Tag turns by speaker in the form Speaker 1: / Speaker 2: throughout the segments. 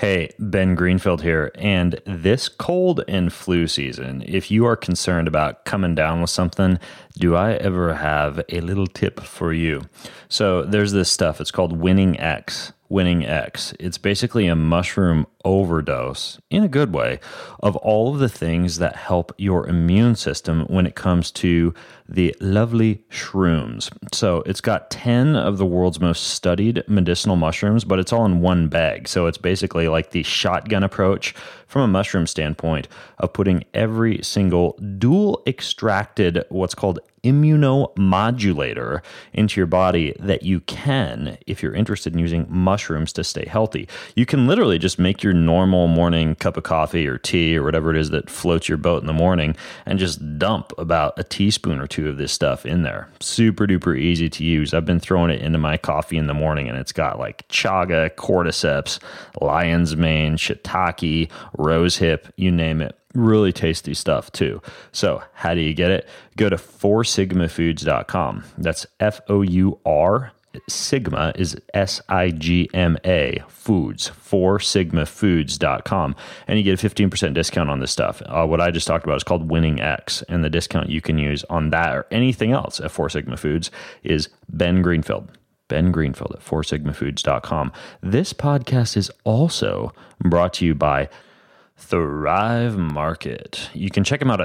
Speaker 1: Hey, Ben Greenfield here, and this cold and flu season, if you are concerned about coming down with something, do I ever have a little tip for you? So there's this stuff, it's called Winning X. Winning X. It's basically a mushroom overdose, in a good way, of all of the things that help your immune system when it comes to the lovely shrooms. So it's got 10 of the world's most studied medicinal mushrooms, but it's all in one bag. So it's basically like the shotgun approach from a mushroom standpoint of putting every single dual extracted, what's called immunomodulator into your body that you can, if you're interested in using mushrooms to stay healthy. You can literally just make your normal morning cup of coffee or tea or whatever it is that floats your boat in the morning and just dump about a teaspoon or two of this stuff in there. Super duper easy to use. I've been throwing it into my coffee in the morning and it's got like chaga, cordyceps, lion's mane, shiitake, rosehip, you name it. Really tasty stuff too. So how do you get it? Go to foursigmafoods.com. That's F-O-U-R. Sigma is S-I-G-M-A foods, foursigmafoods.com. And you get a 15% discount on this stuff. What I just talked about is called Winning X. And the discount you can use on that or anything else at Four Sigma Foods is Ben Greenfield. Ben Greenfield at foursigmafoods.com. This podcast is also brought to you by Thrive Market. You can check them out at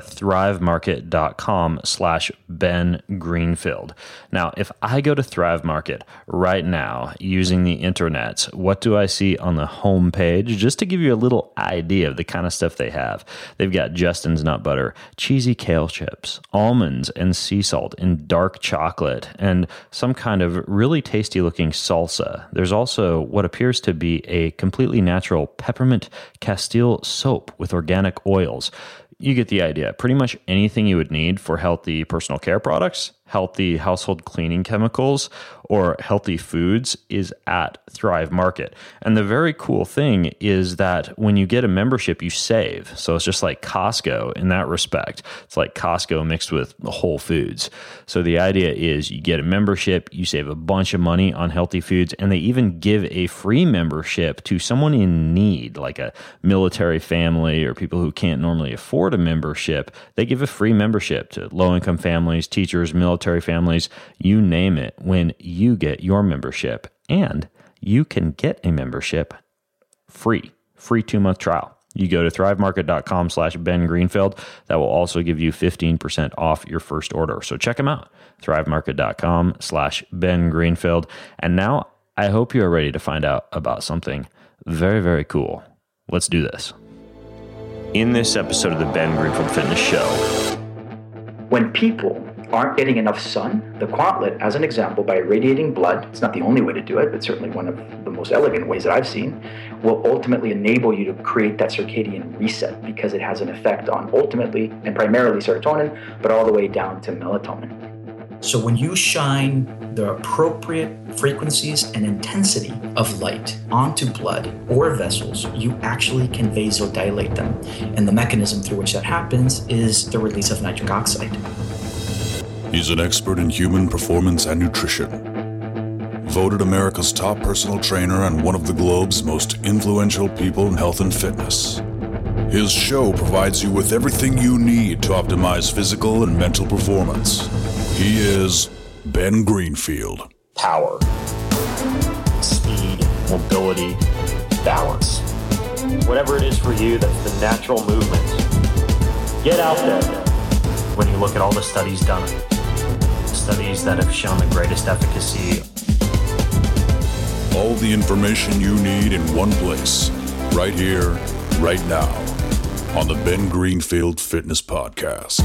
Speaker 1: thrivemarket.com/Ben Greenfield. Now, if I go to Thrive Market right now using the internet, what do I see on the home page? Just to give you a little idea of the kind of stuff they have. They've got Justin's nut butter, cheesy kale chips, almonds and sea salt in dark chocolate, and some kind of really tasty looking salsa. There's also what appears to be a completely natural peppermint Castile soap with organic oils. You get the idea. Pretty much anything you would need for healthy personal care products, healthy household cleaning chemicals, or healthy foods is at Thrive Market. And the very cool thing is that when you get a membership, you save. So it's just like Costco in that respect. It's like Costco mixed with Whole Foods. So the idea is you get a membership, you save a bunch of money on healthy foods, and they even give a free membership to someone in need, like a military family or people who can't normally afford a membership. They give a free membership to low-income families, teachers, military families, you name it, when you get your membership. And you can get a membership free 2-month trial. You go to thrivemarket.com/Ben Greenfield. That will also give you 15% off your first order. So check them out, thrivemarket.com/Ben Greenfield. And now I hope you are ready to find out about something very, very cool. Let's do this. In this episode of the Ben Greenfield Fitness Show,
Speaker 2: when people aren't getting enough sun, the Quantlet, as an example, by irradiating blood, it's not the only way to do it, but certainly one of the most elegant ways that I've seen, will ultimately enable you to create that circadian reset because it has an effect on ultimately and primarily serotonin, but all the way down to melatonin.
Speaker 3: So when you shine the appropriate frequencies and intensity of light onto blood or vessels, you actually can vasodilate them. And the mechanism through which that happens is the release of nitric oxide.
Speaker 4: He's an expert in human performance and nutrition. Voted America's top personal trainer and one of the globe's most influential people in health and fitness. His show provides you with everything you need to optimize physical and mental performance. He is Ben Greenfield.
Speaker 1: power, speed, mobility, balance. Whatever it is for you, that's the natural movement. Get out there. When you look at all the studies done, studies that have shown the greatest efficacy.
Speaker 4: All the information you need in one place, right here, right now, on the Ben Greenfield Fitness Podcast.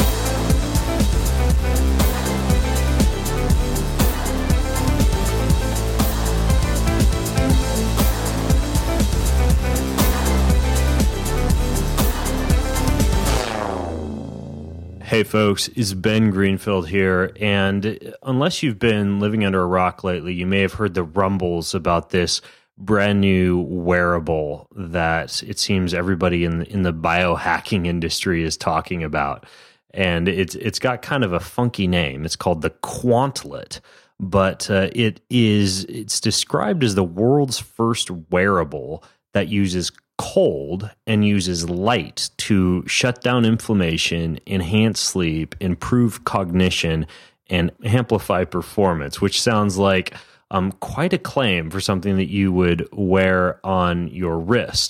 Speaker 1: Hey folks, it's Ben Greenfield here, and unless you've been living under a rock lately, you may have heard the rumbles about this brand new wearable that it seems everybody in the biohacking industry is talking about. And it's got kind of a funky name. It's called the Quantlet, but it's described as the world's first wearable that uses cold and uses light to shut down inflammation, enhance sleep, improve cognition, and amplify performance, which sounds like quite a claim for something that you would wear on your wrist.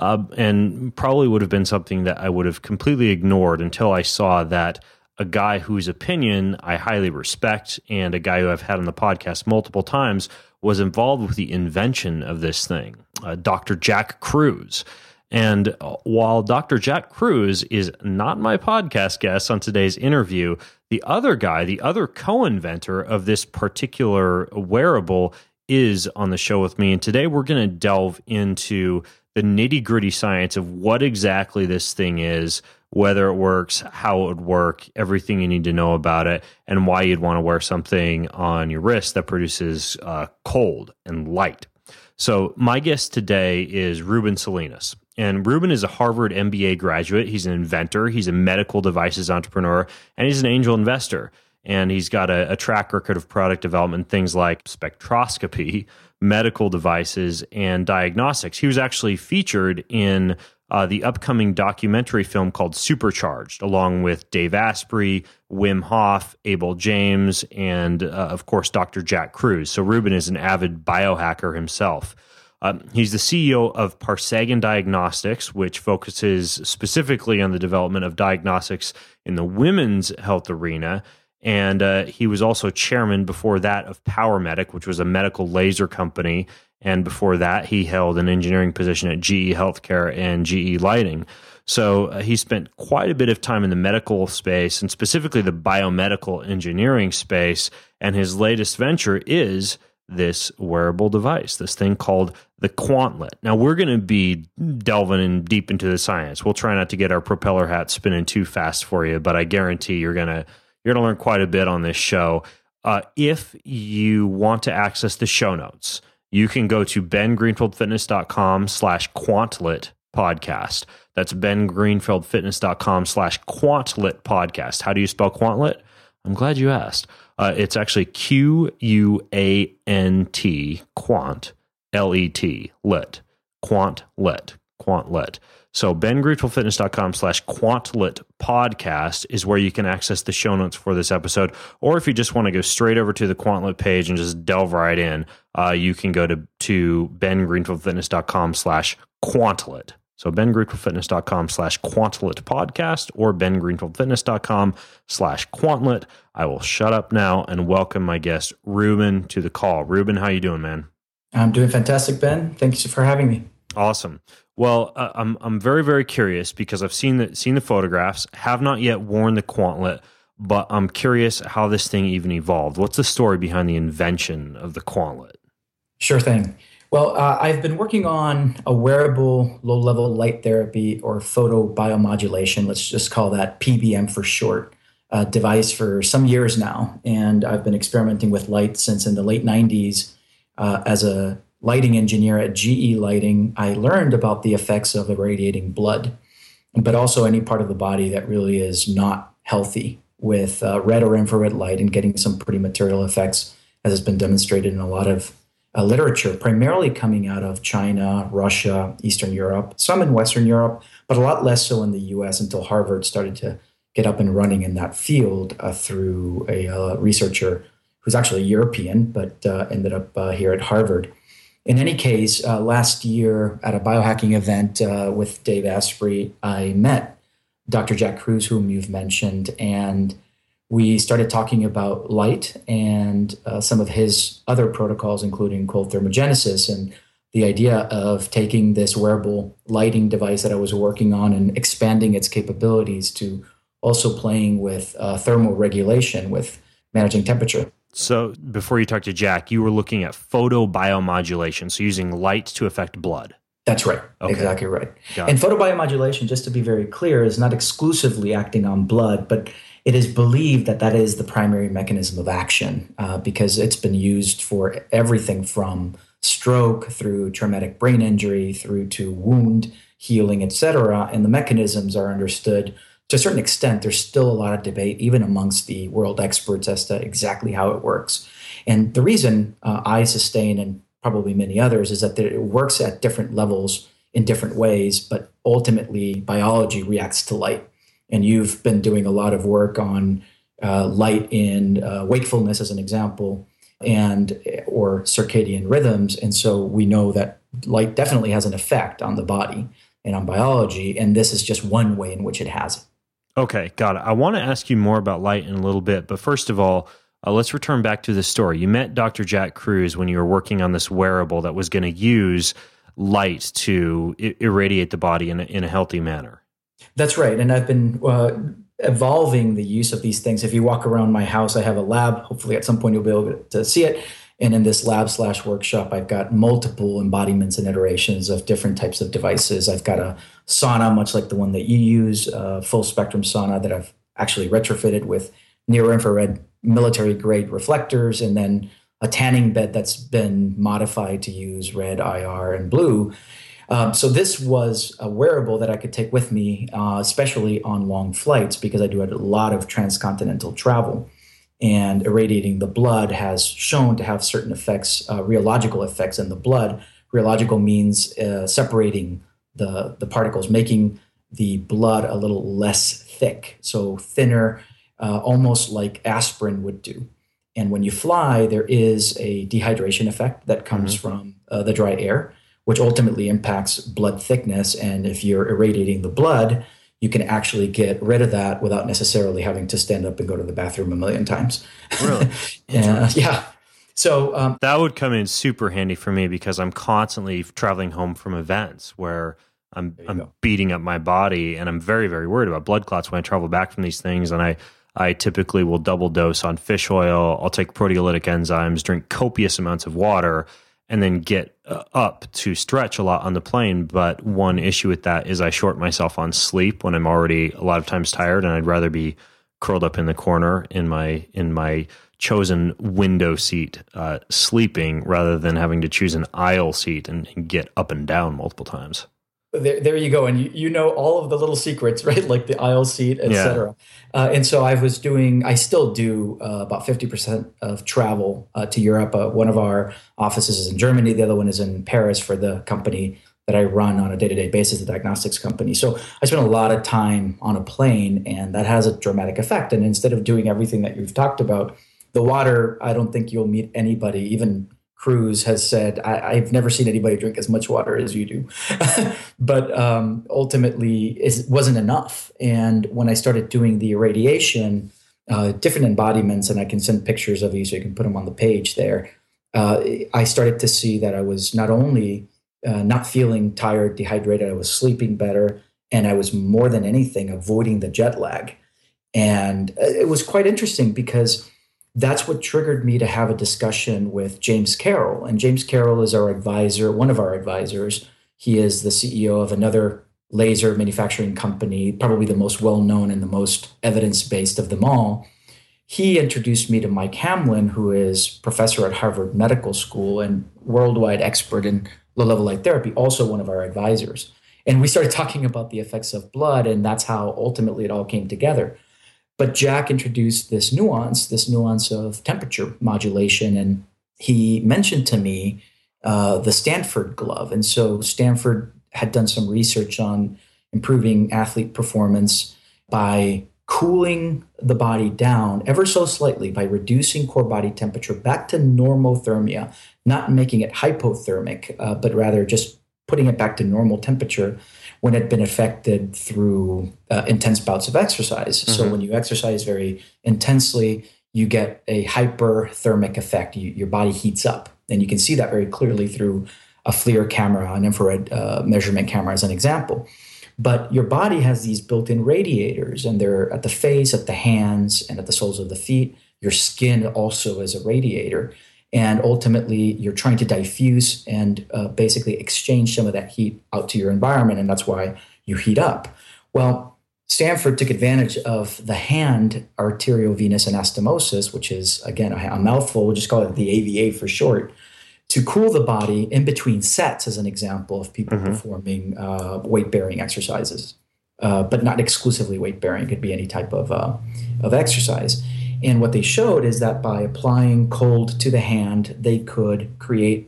Speaker 1: And probably would have been something that I would have completely ignored until I saw that a guy whose opinion I highly respect and a guy who I've had on the podcast multiple times was involved with the invention of this thing, Dr. Jack Kruse. And while Dr. Jack Kruse is not my podcast guest on today's interview, the other guy, the other co-inventor of this particular wearable is on the show with me. And today we're going to delve into the nitty-gritty science of what exactly this thing is, whether it works, how it would work, everything you need to know about it, and why you'd want to wear something on your wrist that produces cold and light. So my guest today is Ruben Salinas. And Ruben is a Harvard MBA graduate. He's an inventor. He's a medical devices entrepreneur, and he's an angel investor. And he's got a track record of product development, things like spectroscopy, medical devices, and diagnostics. He was actually featured in the upcoming documentary film called Supercharged, along with Dave Asprey, Wim Hof, Abel James, and of course, Dr. Jack Kruse. So Ruben is an avid biohacker himself. He's the CEO of Parsegan Diagnostics, which focuses specifically on the development of diagnostics in the women's health arena. And he was also chairman before that of PowerMedic, which was a medical laser company. And before that, he held an engineering position at GE Healthcare and GE Lighting. So he spent quite a bit of time in the medical space and specifically the biomedical engineering space. And his latest venture is this wearable device, this thing called the Quantlet. Now, we're going to be delving in deep into the science. We'll try not to get our propeller hat spinning too fast for you, but I guarantee you're going to learn quite a bit on this show. If you want to access the show notes, you can go to bengreenfieldfitness.com/Quantlet podcast. That's bengreenfieldfitness.com/Quantlet podcast. How do you spell Quantlet? I'm glad you asked. It's actually QUANT, Quant, LET, lit, Quantlet. So bengreenfieldfitness.com/Quantlet podcast is where you can access the show notes for this episode. Or if you just want to go straight over to the Quantlet page and just delve right in, you can go to bengreenfieldfitness.com/Quantlet. So bengreenfieldfitness.com/Quantlet podcast or bengreenfieldfitness.com/Quantlet. I will shut up now and welcome my guest, Ruben, to the call. Ruben, how you doing, man?
Speaker 3: I'm doing fantastic, Ben. Thanks for having me.
Speaker 1: Awesome. Well, I'm very, very curious because I've seen the photographs, have not yet worn the Quantlet, but I'm curious how this thing even evolved. What's the story behind the invention of the Quantlet?
Speaker 3: Sure thing. Well, I've been working on a wearable low-level light therapy or photobiomodulation, let's just call that PBM for short, device for some years now. And I've been experimenting with light since in the late 90s. As a lighting engineer at GE Lighting, I learned about the effects of irradiating blood, but also any part of the body that really is not healthy with red or infrared light and getting some pretty material effects, as has been demonstrated in a lot of literature, primarily coming out of China, Russia, Eastern Europe, some in Western Europe, but a lot less so in the US until Harvard started to get up and running in that field through a researcher who's actually European, but ended up here at Harvard. In any case, last year at a biohacking event with Dave Asprey, I met Dr. Jack Kruse, whom you've mentioned, and we started talking about light and some of his other protocols, including cold thermogenesis, and the idea of taking this wearable lighting device that I was working on and expanding its capabilities to also playing with thermal regulation, with managing temperature.
Speaker 1: So before you talked to Jack, you were looking at photobiomodulation, so using light to affect blood.
Speaker 3: That's right. Okay. Exactly right. And photobiomodulation, just to be very clear, is not exclusively acting on blood, but it is believed that that is the primary mechanism of action because it's been used for everything from stroke through traumatic brain injury through to wound healing, etc. And the mechanisms are understood to a certain extent. There's still a lot of debate, even amongst the world experts, as to exactly how it works. And the reason I sustain, and probably many others, is that it works at different levels in different ways, but ultimately biology reacts to light. And you've been doing a lot of work on light in wakefulness, as an example, or circadian rhythms. And so we know that light definitely has an effect on the body and on biology. And this is just one way in which it has it.
Speaker 1: Okay, got it. I want to ask you more about light in a little bit, but first of all, let's return back to the story. You met Dr. Jack Kruse when you were working on this wearable that was going to use light to irradiate the body in a healthy manner. That's
Speaker 3: right. And I've been evolving the use of these things. If you walk around my house, I have a lab. Hopefully at some point you'll be able to see it. And in this lab/workshop, I've got multiple embodiments and iterations of different types of devices. I've got a sauna, much like the one that you use, a full spectrum sauna that I've actually retrofitted with near infrared military grade reflectors, and then a tanning bed that's been modified to use red, IR, and blue. So this was a wearable that I could take with me, especially on long flights, because I do a lot of transcontinental travel. And irradiating the blood has shown to have certain effects, rheological effects in the blood. Rheological means separating the particles, making the blood a little less thick, so thinner, almost like aspirin would do. And when you fly, there is a dehydration effect that comes from the dry air, which ultimately impacts blood thickness. And if you're irradiating the blood, you can actually get rid of that without necessarily having to stand up and go to the bathroom a million times.
Speaker 1: Really?
Speaker 3: Yeah. So
Speaker 1: that would come in super handy for me, because I'm constantly traveling home from events where I'm beating up my body, and I'm very, very worried about blood clots when I travel back from these things. And I typically will double dose on fish oil. I'll take proteolytic enzymes, drink copious amounts of water, and then get up to stretch a lot on the plane. But one issue with that is I short myself on sleep when I'm already a lot of times tired, and I'd rather be curled up in the corner in my chosen window seat, sleeping, rather than having to choose an aisle seat and get up and down multiple times.
Speaker 3: There you go. And you know all of the little secrets, right? Like the aisle seat, et cetera. And so I still do about 50% of travel to Europe. One of our offices is in Germany. The other one is in Paris for the company that I run on a day-to-day basis, the diagnostics company. So I spend a lot of time on a plane, and that has a dramatic effect. And instead of doing everything that you've talked about, the water, I don't think you'll meet anybody, even Kruse has said, I've never seen anybody drink as much water as you do. But ultimately, it wasn't enough. And when I started doing the irradiation, different embodiments, and I can send pictures of you so you can put them on the page there, I started to see that I was not only not feeling tired, dehydrated, I was sleeping better, and I was, more than anything, avoiding the jet lag. And it was quite interesting, because that's what triggered me to have a discussion with James Carroll. And James Carroll is our advisor, one of our advisors. He is the CEO of another laser manufacturing company, probably the most well-known and the most evidence-based of them all. He introduced me to Mike Hamlin, who is professor at Harvard Medical School and worldwide expert in low-level light therapy, also one of our advisors. And we started talking about the effects of blood, and that's how ultimately it all came together. But Jack introduced this nuance of temperature modulation, and he mentioned to me the Stanford glove. And so Stanford had done some research on improving athlete performance by cooling the body down ever so slightly, by reducing core body temperature back to normothermia, not making it hypothermic, but rather just putting it back to normal temperature when it had been affected through intense bouts of exercise. So when you exercise very intensely, you get a hyperthermic effect. Your body heats up. And you can see that very clearly through a FLIR camera, an infrared measurement camera as an example. But your body has these built-in radiators, and they're at the face, at the hands, and at the soles of the feet. Your skin also is a radiator. And ultimately, you're trying to diffuse and basically exchange some of that heat out to your environment, and that's why you heat up. Well, Stanford took advantage of the hand arteriovenous anastomosis, which is, again, a mouthful. We'll just call it the AVA for short, to cool the body in between sets, as an example of people performing weight-bearing exercises, but not exclusively weight-bearing. It could be any type of exercise. And what they showed is that by applying cold to the hand, they could create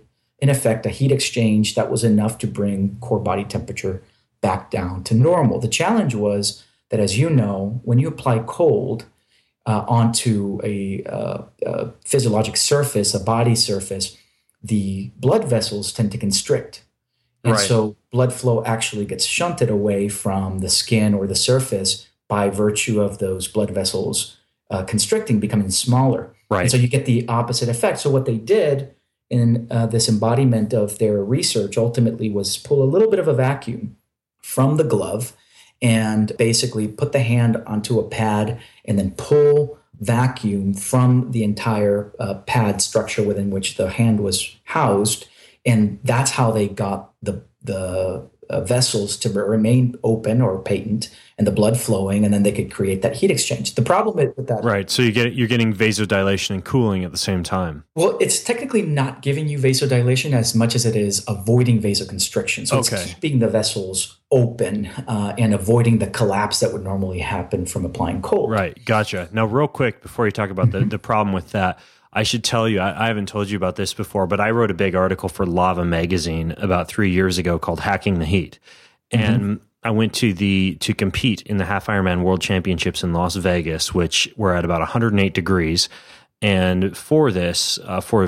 Speaker 3: in effect, a heat exchange that was enough to bring core body temperature back down to normal. The challenge was that, as you know, when you apply cold onto a physiologic surface, a body surface, the blood vessels tend to constrict. And so blood flow actually gets shunted away from the skin or the surface by virtue of those blood vessels constricting, becoming smaller.
Speaker 1: Right.
Speaker 3: And so you get the opposite effect. So what they did in this embodiment of their research ultimately was pull a little bit of a vacuum from the glove and basically put the hand onto a pad and then pull vacuum from the entire pad structure within which the hand was housed. And that's how they got the vessels to remain open or patent and the blood flowing, and then they could create that heat exchange. The problem with that...
Speaker 1: Right, so you're getting vasodilation and cooling at the same time.
Speaker 3: Well, it's technically not giving you vasodilation as much as it is avoiding vasoconstriction. So it's keeping the vessels open and avoiding the collapse that would normally happen from applying cold.
Speaker 1: Right, gotcha. Now, real quick, before you talk about the problem with that, I should tell you, I haven't told you about this before, but I wrote a big article for Lava Magazine about 3 years ago called Hacking the Heat. And I went to compete in the Half Ironman World Championships in Las Vegas, which were at about 108 degrees. And for this, for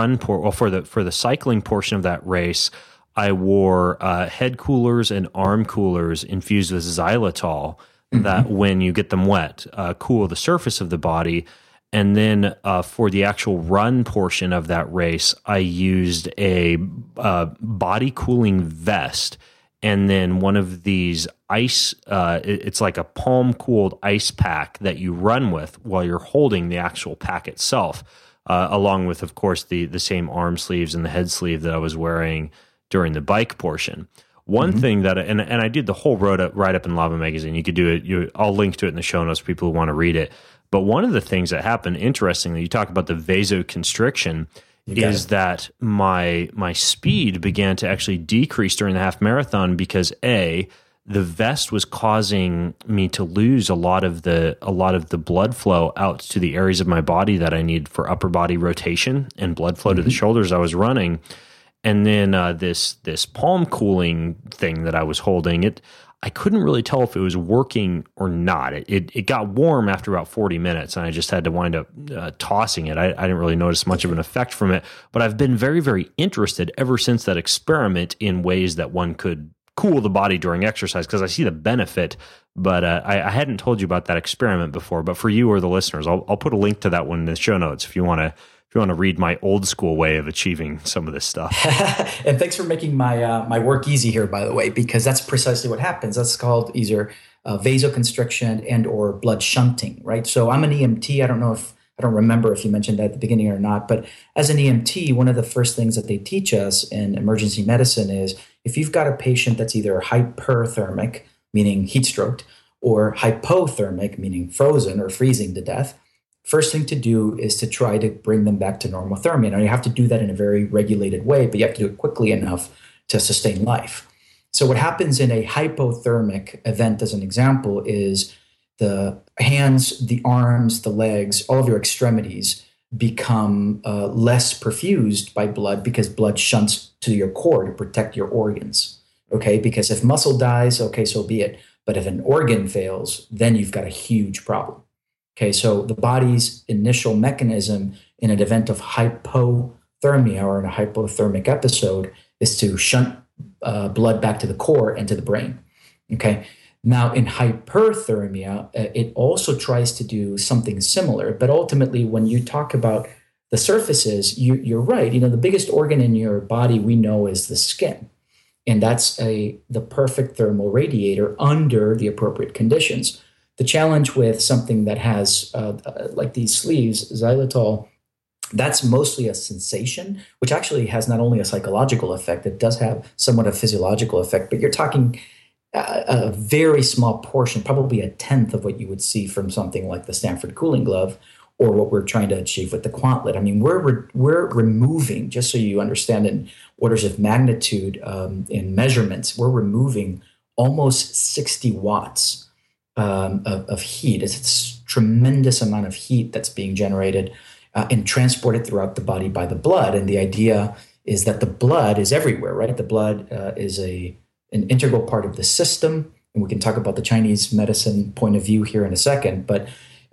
Speaker 1: the cycling portion of that race, I wore head coolers and arm coolers infused with xylitol that, when you get them wet, cool the surface of the body. And then for the actual run portion of that race, I used a body cooling vest, and then one of these ice, it's like a palm cooled ice pack that you run with while you're holding the actual pack itself, along with, of course, the same arm sleeves and the head sleeve that I was wearing during the bike portion. One thing that, and I did the whole write-up in Lava Magazine. You could do it. I'll link to it in the show notes for people who want to read it. But one of the things that happened, interestingly, you talk about the vasoconstriction, is that my speed began to actually decrease during the half marathon because the vest was causing me to lose a lot of the blood flow out to the areas of my body that I need for upper body rotation and blood flow to the shoulders I was running. And then this palm cooling thing that I was holding, I couldn't really tell if it was working or not. It got warm after about 40 minutes, and I just had to wind up tossing it. I didn't really notice much of an effect from it, but I've been very, very interested ever since that experiment in ways that one could cool the body during exercise, because I see the benefit, but I hadn't told you about that experiment before. But for you or the listeners, I'll put a link to that one in the show notes if you want to read my old school way of achieving some of this stuff.
Speaker 3: And thanks for making my work easy here, by the way, because that's precisely what happens. That's called either vasoconstriction and or blood shunting, right? So I'm an EMT. I don't remember if you mentioned that at the beginning or not, but as an EMT, one of the first things that they teach us in emergency medicine is if you've got a patient that's either hyperthermic, meaning heat stroked, or hypothermic, meaning frozen or freezing to death, first thing to do is to try to bring them back to normothermia. Now, you have to do that in a very regulated way, but you have to do it quickly enough to sustain life. So what happens in a hypothermic event, as an example, is the hands, the arms, the legs, all of your extremities become less perfused by blood because blood shunts to your core to protect your organs. Okay, because if muscle dies, okay, so be it. But if an organ fails, then you've got a huge problem. Okay, so the body's initial mechanism in an event of hypothermia or in a hypothermic episode is to shunt blood back to the core and to the brain. Okay, now in hyperthermia, it also tries to do something similar, but ultimately when you talk about the surfaces, you're right. The biggest organ in your body we know is the skin, and that's the perfect thermal radiator under the appropriate conditions. The challenge with something that has like these sleeves, xylitol, that's mostly a sensation, which actually has not only a psychological effect, it does have somewhat of a physiological effect, but you're talking a very small portion, probably a tenth of what you would see from something like the Stanford cooling glove or what we're trying to achieve with the Quantlet. I mean, we're removing, just so you understand in orders of magnitude in measurements, we're removing almost 60 watts of heat. It's a tremendous amount of heat that's being generated and transported throughout the body by the blood. And the idea is that the blood is everywhere, right? The blood is an integral part of the system. And we can talk about the Chinese medicine point of view here in a second, but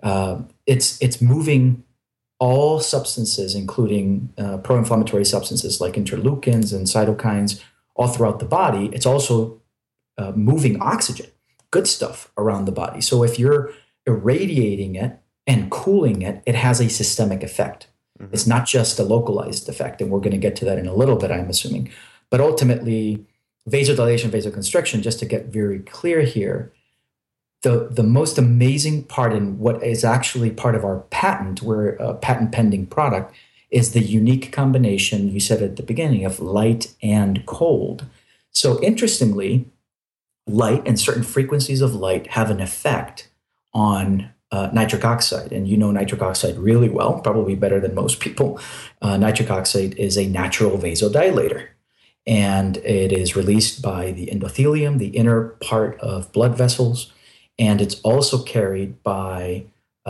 Speaker 3: it's moving all substances, including pro-inflammatory substances like interleukins and cytokines, all throughout the body. It's also moving oxygen, good stuff around the body. So if you're irradiating it and cooling it, it has a systemic effect. Mm-hmm. It's not just a localized effect, and we're going to get to that in a little bit, I'm assuming. But ultimately, vasodilation, vasoconstriction, just to get very clear here, the most amazing part and what is actually part of our patent, we're a patent pending product, is the unique combination, you said at the beginning, of light and cold. So interestingly, light and certain frequencies of light have an effect on nitric oxide. And you know nitric oxide really well, probably better than most people. Nitric oxide is a natural vasodilator. And it is released by the endothelium, the inner part of blood vessels. And it's also carried by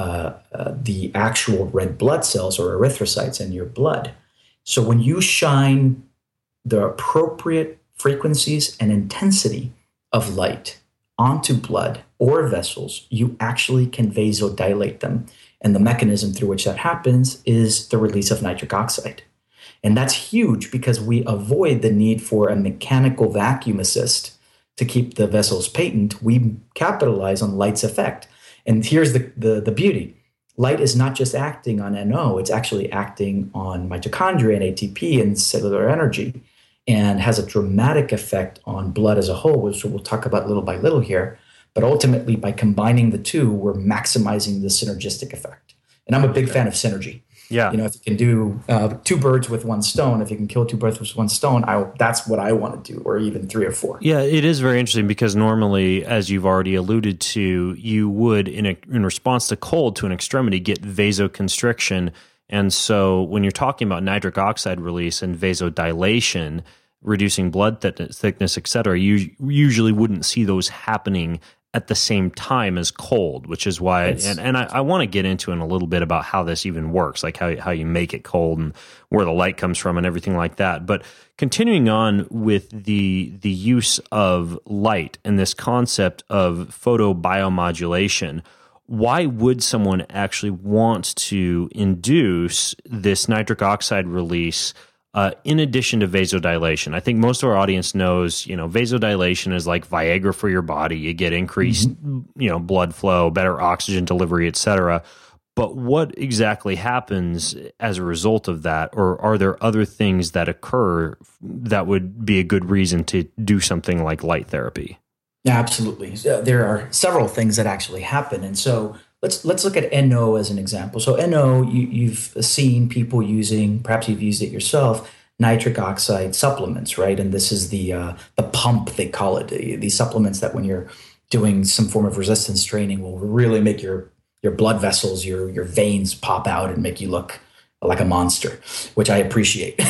Speaker 3: the actual red blood cells or erythrocytes in your blood. So when you shine the appropriate frequencies and intensity of light onto blood or vessels, you actually can vasodilate them. And the mechanism through which that happens is the release of nitric oxide. And that's huge because we avoid the need for a mechanical vacuum assist to keep the vessels patent. We capitalize on light's effect. And here's the beauty. Light is not just acting on NO, it's actually acting on mitochondria and ATP and cellular energy, and has a dramatic effect on blood as a whole, which we'll talk about little by little here. But ultimately, by combining the two, we're maximizing the synergistic effect. And I'm a big fan of synergy.
Speaker 1: Yeah.
Speaker 3: If you can do two birds with one stone, if you can kill two birds with one stone, that's what I want to do, or even three or four.
Speaker 1: Yeah, it is very interesting because normally, as you've already alluded to, you would, in response to cold to an extremity, get vasoconstriction. And so when you're talking about nitric oxide release and vasodilation, reducing blood thickness, et cetera, you usually wouldn't see those happening at the same time as cold, which is why, and I want to get into in a little bit about how this even works, like how you make it cold and where the light comes from and everything like that. But continuing on with the use of light and this concept of photobiomodulation, why would someone actually want to induce this nitric oxide release in addition to vasodilation? I think most of our audience knows, vasodilation is like Viagra for your body. You get increased, blood flow, better oxygen delivery, et cetera. But what exactly happens as a result of that? Or are there other things that occur that would be a good reason to do something like light therapy?
Speaker 3: Yeah, absolutely. There are several things that actually happen. And so let's look at NO as an example. So NO, you've seen people using, perhaps you've used it yourself, nitric oxide supplements, right? And this is the pump, they call it. These supplements that when you're doing some form of resistance training will really make your blood vessels, your veins pop out and make you look like a monster, which I appreciate.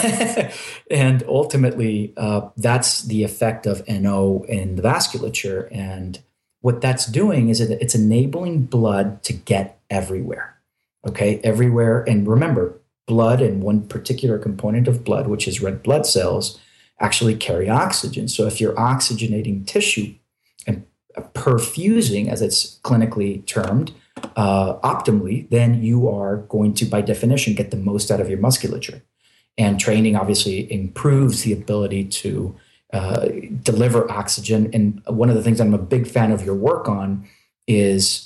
Speaker 3: And ultimately, that's the effect of NO in the vasculature. And what that's doing is it's enabling blood to get everywhere, okay? Everywhere. And remember, blood and one particular component of blood, which is red blood cells, actually carry oxygen. So if you're oxygenating tissue and perfusing, as it's clinically termed, optimally, then you are going to, by definition, get the most out of your musculature. And training obviously improves the ability to deliver oxygen. And one of the things I'm a big fan of your work on is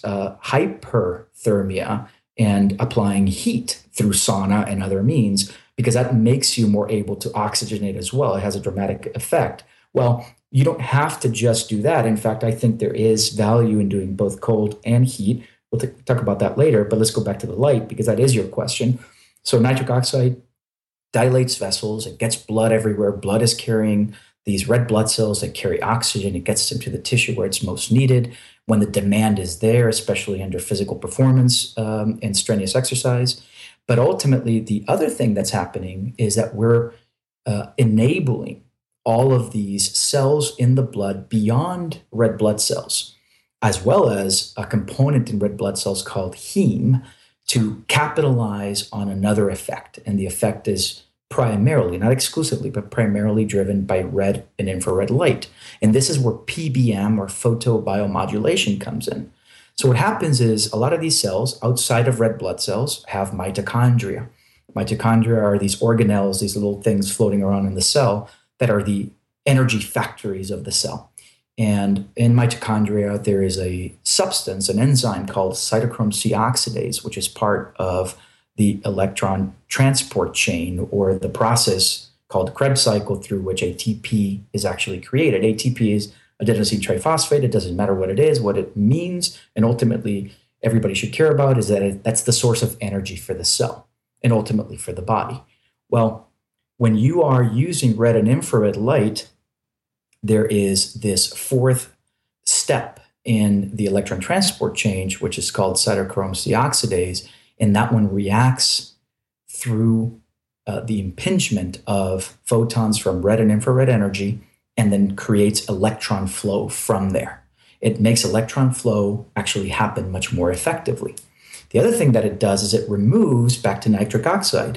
Speaker 3: hyperthermia and applying heat through sauna and other means, because that makes you more able to oxygenate as well. It has a dramatic effect. Well, you don't have to just do that. In fact, I think there is value in doing both cold and heat. We'll talk about that later, but let's go back to the light because that is your question. So nitric oxide dilates vessels. It gets blood everywhere. Blood is carrying these red blood cells that carry oxygen. It gets them to the tissue where it's most needed when the demand is there, especially under physical performance and strenuous exercise. But ultimately, the other thing that's happening is that we're enabling all of these cells in the blood beyond red blood cells, as well as a component in red blood cells called heme, to capitalize on another effect. And the effect is primarily, not exclusively, but primarily driven by red and infrared light. And this is where PBM or photobiomodulation comes in. So what happens is a lot of these cells outside of red blood cells have mitochondria. Mitochondria are these organelles, these little things floating around in the cell that are the energy factories of the cell. And in mitochondria, there is a substance, an enzyme called cytochrome C oxidase, which is part of the electron transport chain, or the process called Krebs cycle through which ATP is actually created. ATP is adenosine triphosphate. It doesn't matter what it is, what it means, and ultimately everybody should care about is that that's the source of energy for the cell and ultimately for the body. Well, when you are using red and infrared light, there is this fourth step in the electron transport chain, which is called cytochrome C oxidase, and that one reacts through the impingement of photons from red and infrared energy and then creates electron flow from there. It makes electron flow actually happen much more effectively. The other thing that it does is it removes back to nitric oxide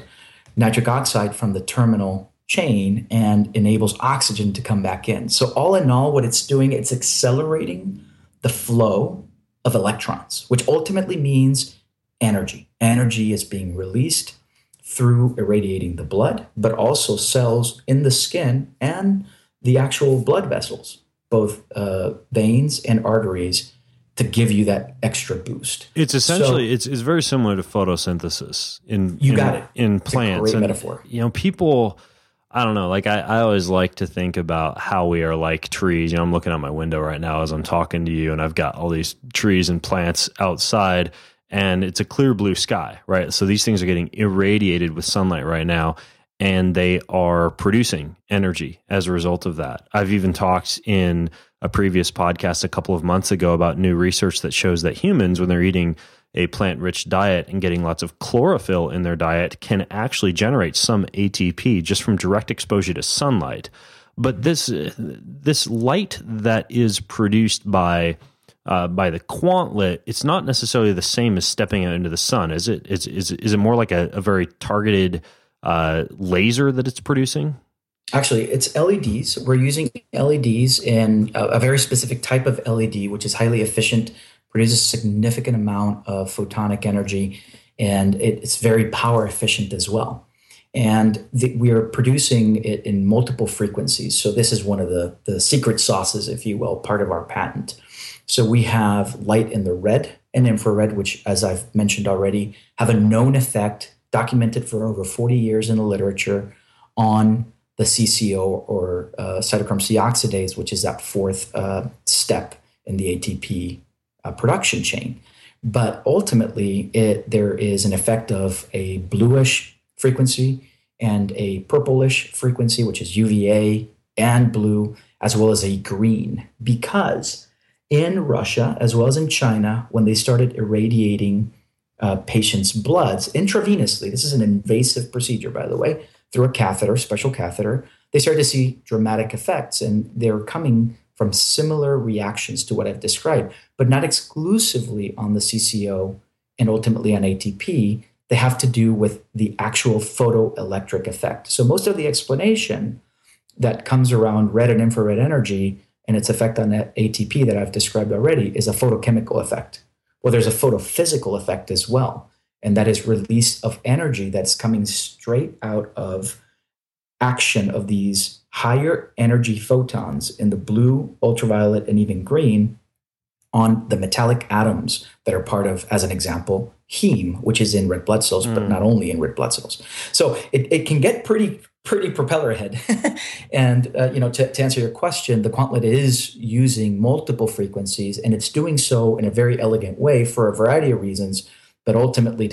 Speaker 3: from the terminal chain and enables oxygen to come back in. So all in all, what it's doing, it's accelerating the flow of electrons, which ultimately means energy. Energy is being released through irradiating the blood, but also cells in the skin and the actual blood vessels, both veins and arteries, to give you that extra boost.
Speaker 1: It's essentially, it's very similar to photosynthesis in plants.
Speaker 3: It's a great metaphor.
Speaker 1: People, I don't know, like I always like to think about how we are like trees. I'm looking out my window right now as I'm talking to you, and I've got all these trees and plants outside, and it's a clear blue sky, right? So these things are getting irradiated with sunlight right now, and they are producing energy as a result of that. I've even talked in a previous podcast a couple of months ago about new research that shows that humans, when they're eating a plant-rich diet and getting lots of chlorophyll in their diet, can actually generate some ATP just from direct exposure to sunlight. But this light that is produced by the quantlet, it's not necessarily the same as stepping out into the sun, is it? Is it more like a very targeted laser that it's producing?
Speaker 3: Actually, it's LEDs. We're using LEDs in a very specific type of LED, which is highly efficient, produces a significant amount of photonic energy, and it's very power efficient as well. And we are producing it in multiple frequencies. So this is one of the secret sauces, if you will, part of our patent. So we have light in the red and infrared, which, as I've mentioned already, have a known effect documented for over 40 years in the literature on the CCO, or cytochrome C oxidase, which is that fourth step in the ATP production chain. But ultimately, there is an effect of a bluish frequency and a purplish frequency, which is UVA and blue, as well as a green, because in Russia, as well as in China, when they started irradiating patients' bloods intravenously, this is an invasive procedure, by the way, through a catheter, special catheter, they started to see dramatic effects, and they're coming from similar reactions to what I've described, but not exclusively on the CCO and ultimately on ATP. They have to do with the actual photoelectric effect. So most of the explanation that comes around red and infrared energy and its effect on that ATP that I've described already is a photochemical effect. Well, there's a photophysical effect as well, and that is release of energy that's coming straight out of action of these higher energy photons in the blue, ultraviolet, and even green on the metallic atoms that are part of, as an example, heme, which is in red blood cells, but not only in red blood cells. So it can get pretty propeller head. And to answer your question, the Quantlet is using multiple frequencies, and it's doing so in a very elegant way for a variety of reasons, but ultimately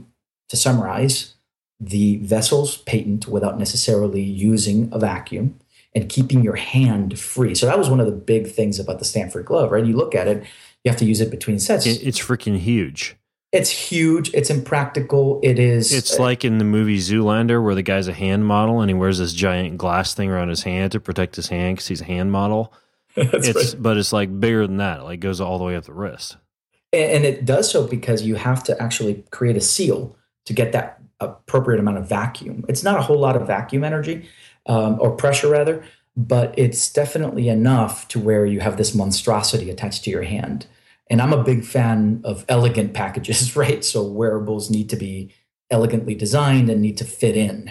Speaker 3: to summarize, the vessel's patent without necessarily using a vacuum and keeping your hand free. So that was one of the big things about the Stanford glove, right? You look at it, you have to use it between sets.
Speaker 1: It's freaking huge.
Speaker 3: It's huge. It's impractical. It is.
Speaker 1: It's like in the movie Zoolander, where the guy's a hand model and he wears this giant glass thing around his hand to protect his hand because he's a hand model. Right. But it's like bigger than that. It like goes all the way up the wrist.
Speaker 3: And it does so because you have to actually create a seal to get that appropriate amount of vacuum. It's not a whole lot of vacuum energy, or pressure rather, but it's definitely enough to where you have this monstrosity attached to your hand. And I'm a big fan of elegant packages, right? So wearables need to be elegantly designed and need to fit in.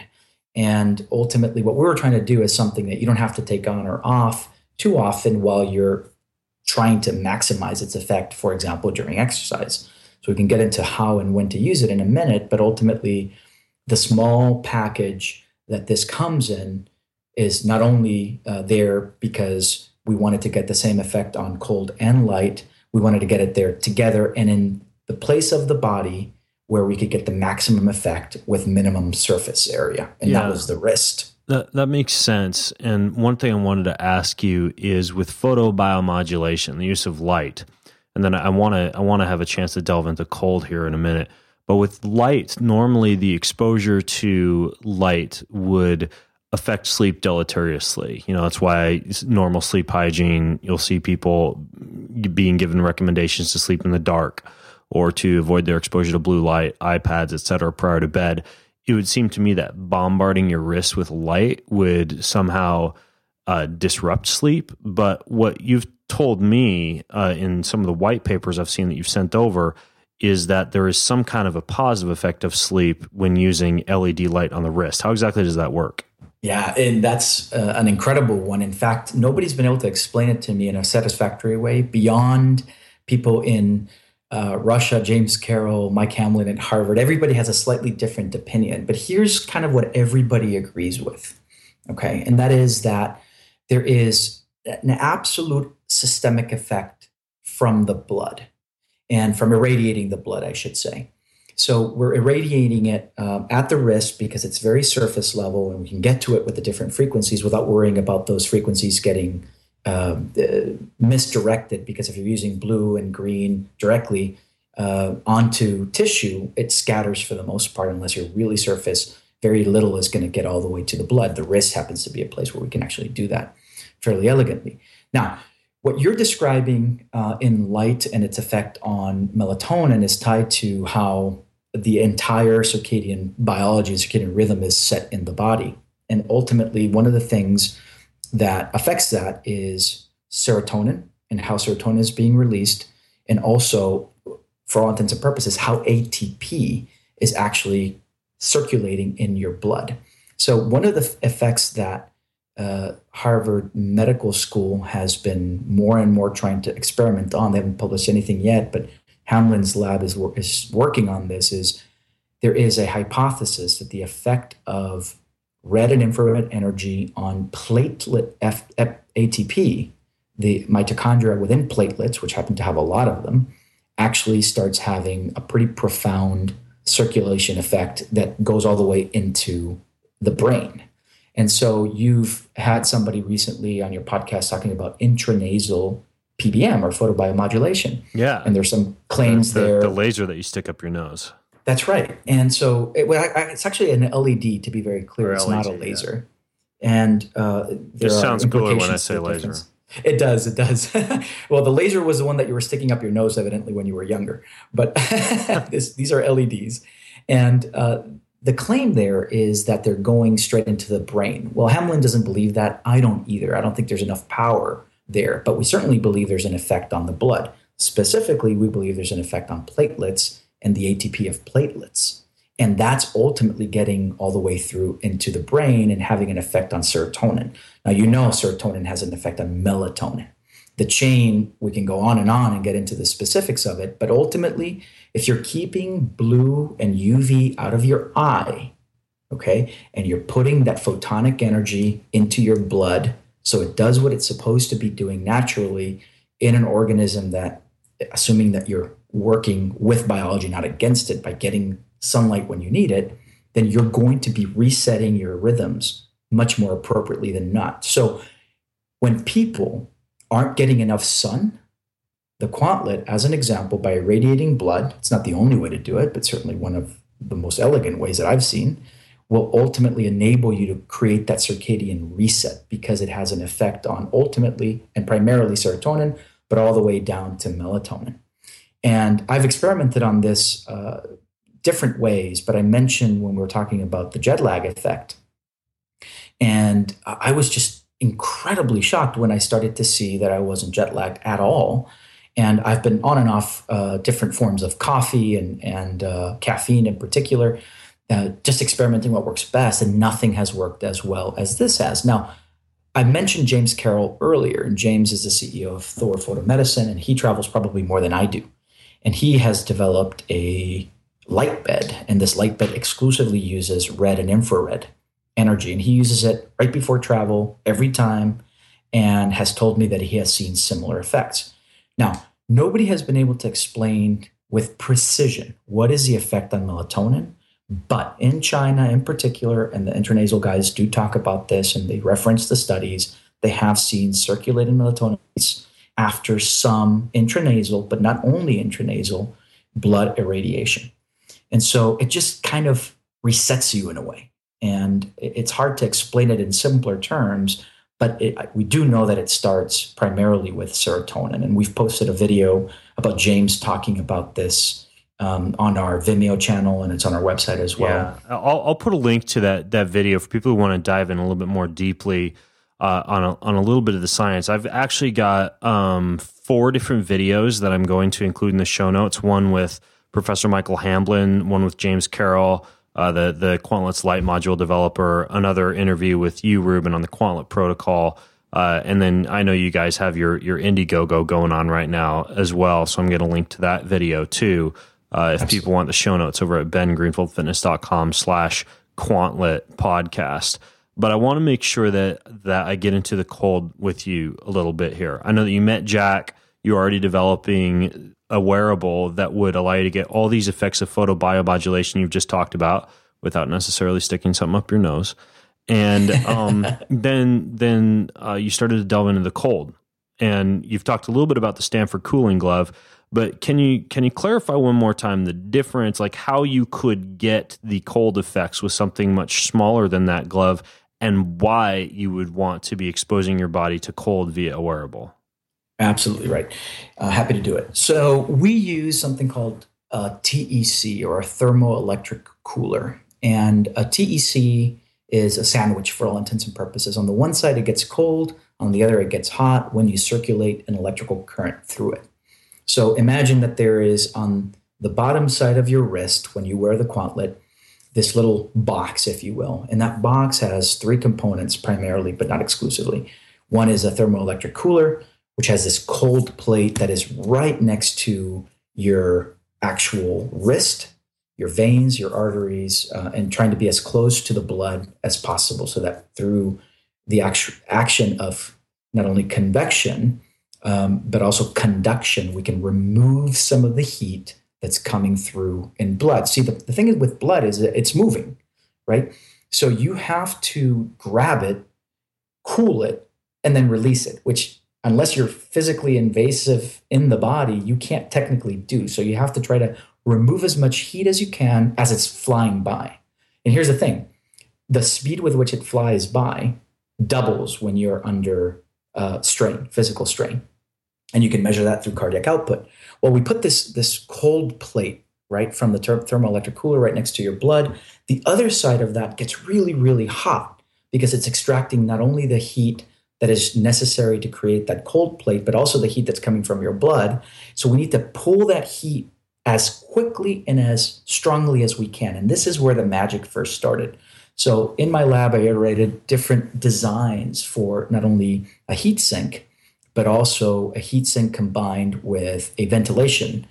Speaker 3: And ultimately, what we were trying to do is something that you don't have to take on or off too often while you're trying to maximize its effect, for example, during exercise. So we can get into how and when to use it in a minute, but ultimately, the small package that this comes in is not only there because we wanted to get the same effect on cold and light, we wanted to get it there together and in the place of the body where we could get the maximum effect with minimum surface area. And that was the wrist.
Speaker 1: That makes sense. And one thing I wanted to ask you is with photobiomodulation, the use of light, and then I want to have a chance to delve into cold here in a minute. But with light, normally the exposure to light would affect sleep deleteriously. That's why normal sleep hygiene, you'll see people being given recommendations to sleep in the dark or to avoid their exposure to blue light, iPads, etc., prior to bed. It would seem to me that bombarding your wrist with light would somehow disrupt sleep. But what you've told me in some of the white papers I've seen that you've sent over is that there is some kind of a positive effect of sleep when using LED light on the wrist. How exactly does that work?
Speaker 3: Yeah, and that's an incredible one. In fact, nobody's been able to explain it to me in a satisfactory way beyond people in Russia, James Carroll, Mike Hamlin at Harvard. Everybody has a slightly different opinion, but here's kind of what everybody agrees with, okay? And that is that there is an absolute systemic effect from the blood and from irradiating the blood, I should say. So we're irradiating it at the wrist because it's very surface level and we can get to it with the different frequencies without worrying about those frequencies getting misdirected, because if you're using blue and green directly onto tissue, it scatters for the most part unless you're really surface. Very little is going to get all the way to the blood. The wrist happens to be a place where we can actually do that fairly elegantly. Now, what you're describing in light and its effect on melatonin is tied to how the entire circadian biology, circadian rhythm is set in the body. And ultimately, one of the things that affects that is serotonin and how serotonin is being released, and also, for all intents and purposes, how ATP is actually circulating in your blood. So one of the effects that Harvard Medical School has been more and more trying to experiment on, they haven't published anything yet, but Hamlin's lab is working on this, is there is a hypothesis that the effect of red and infrared energy on platelet ATP, the mitochondria within platelets, which happen to have a lot of them, actually starts having a pretty profound circulation effect that goes all the way into the brain. And so you've had somebody recently on your podcast talking about intranasal PBM or photobiomodulation.
Speaker 1: Yeah.
Speaker 3: And there's some claims there.
Speaker 1: The laser that you stick up your nose.
Speaker 3: That's right. And so it's actually an LED, to be very clear. It's not a laser. Yeah. And
Speaker 1: it sounds cooler when I say laser.
Speaker 3: It does. Well, the laser was the one that you were sticking up your nose, evidently, when you were younger. But these are LEDs. And the claim there is that they're going straight into the brain. Well, Hamlin doesn't believe that. I don't either. I don't think there's enough power there. But we certainly believe there's an effect on the blood. Specifically, we believe there's an effect on platelets and the ATP of platelets. And that's ultimately getting all the way through into the brain and having an effect on serotonin. Now, serotonin has an effect on melatonin. The chain, we can go on and get into the specifics of it. But ultimately, if you're keeping blue and UV out of your eye, okay, and you're putting that photonic energy into your blood so it does what it's supposed to be doing naturally in an organism that, assuming that you're working with biology, not against it, by getting sunlight when you need it, then you're going to be resetting your rhythms much more appropriately than not. So when people aren't getting enough sun, the Quantlet, as an example, by irradiating blood, it's not the only way to do it, but certainly one of the most elegant ways that I've seen, will ultimately enable you to create that circadian reset because it has an effect on ultimately and primarily serotonin, but all the way down to melatonin. And I've experimented on this different ways, but I mentioned when we were talking about the jet lag effect. And I was just incredibly shocked when I started to see that I wasn't jet lagged at all. And I've been on and off different forms of coffee and caffeine in particular, just experimenting what works best, and nothing has worked as well as this has. Now, I mentioned James Carroll earlier, and James is the CEO of Thor Photomedicine, and he travels probably more than I do. And he has developed a light bed, and this light bed exclusively uses red and infrared energy. And he uses it right before travel every time, and has told me that he has seen similar effects. Now, nobody has been able to explain with precision what is the effect on melatonin, but in China in particular, and the intranasal guys do talk about this, and they reference the studies, they have seen circulating melatonin after some intranasal, but not only intranasal, blood irradiation. And so it just kind of resets you in a way. And it's hard to explain it in simpler terms, but we do know that it starts primarily with serotonin. And we've posted a video about James talking about this on our Vimeo channel, and it's on our website as well.
Speaker 1: Yeah, I'll put a link to that video for people who want to dive in a little bit more deeply on a little bit of the science. I've actually got 4 different videos that I'm going to include in the show notes. One with Professor Michael Hamblin, one with James Carroll, the Quantlets Light Module developer, another interview with you, Ruben, on the Quantlet protocol. And then I know you guys have your Indiegogo going on right now as well, so I'm going to link to that video too. If people want the show notes over at bengreenfieldfitness.com/Quantlet podcast. But I want to make sure that I get into the cold with you a little bit here. I know that you met Jack. You're already developing a wearable that would allow you to get all these effects of photobiomodulation you've just talked about without necessarily sticking something up your nose. And then you started to delve into the cold. And you've talked a little bit about the Stanford cooling glove. But can you clarify one more time the difference, like how you could get the cold effects with something much smaller than that glove, and why you would want to be exposing your body to cold via a wearable?
Speaker 3: Absolutely right. Happy to do it. So we use something called TEC, or a thermoelectric cooler. And a TEC is a sandwich for all intents and purposes. On the one side, it gets cold. On the other, it gets hot when you circulate an electrical current through it. So imagine that there is on the bottom side of your wrist, when you wear the Quantlet, this little box, if you will. And that box has 3 components primarily, but not exclusively. One is a thermoelectric cooler, which has this cold plate that is right next to your actual wrist, your veins, your arteries, and trying to be as close to the blood as possible, so that through the action of not only convection, but also conduction, we can remove some of the heat that's coming through in blood. See, the thing with blood is that it's moving, right? So you have to grab it, cool it, and then release it, which unless you're physically invasive in the body, you can't technically do. So you have to try to remove as much heat as you can as it's flying by. And here's the thing. The speed with which it flies by doubles when you're under strain, physical strain. And you can measure that through cardiac output. Well, we put this cold plate right from the thermoelectric cooler right next to your blood. The other side of that gets really, really hot because it's extracting not only the heat that is necessary to create that cold plate, but also the heat that's coming from your blood. So we need to pull that heat as quickly and as strongly as we can. And this is where the magic first started. So in my lab, I iterated different designs for not only a heat sink, but also a heat sink combined with a ventilation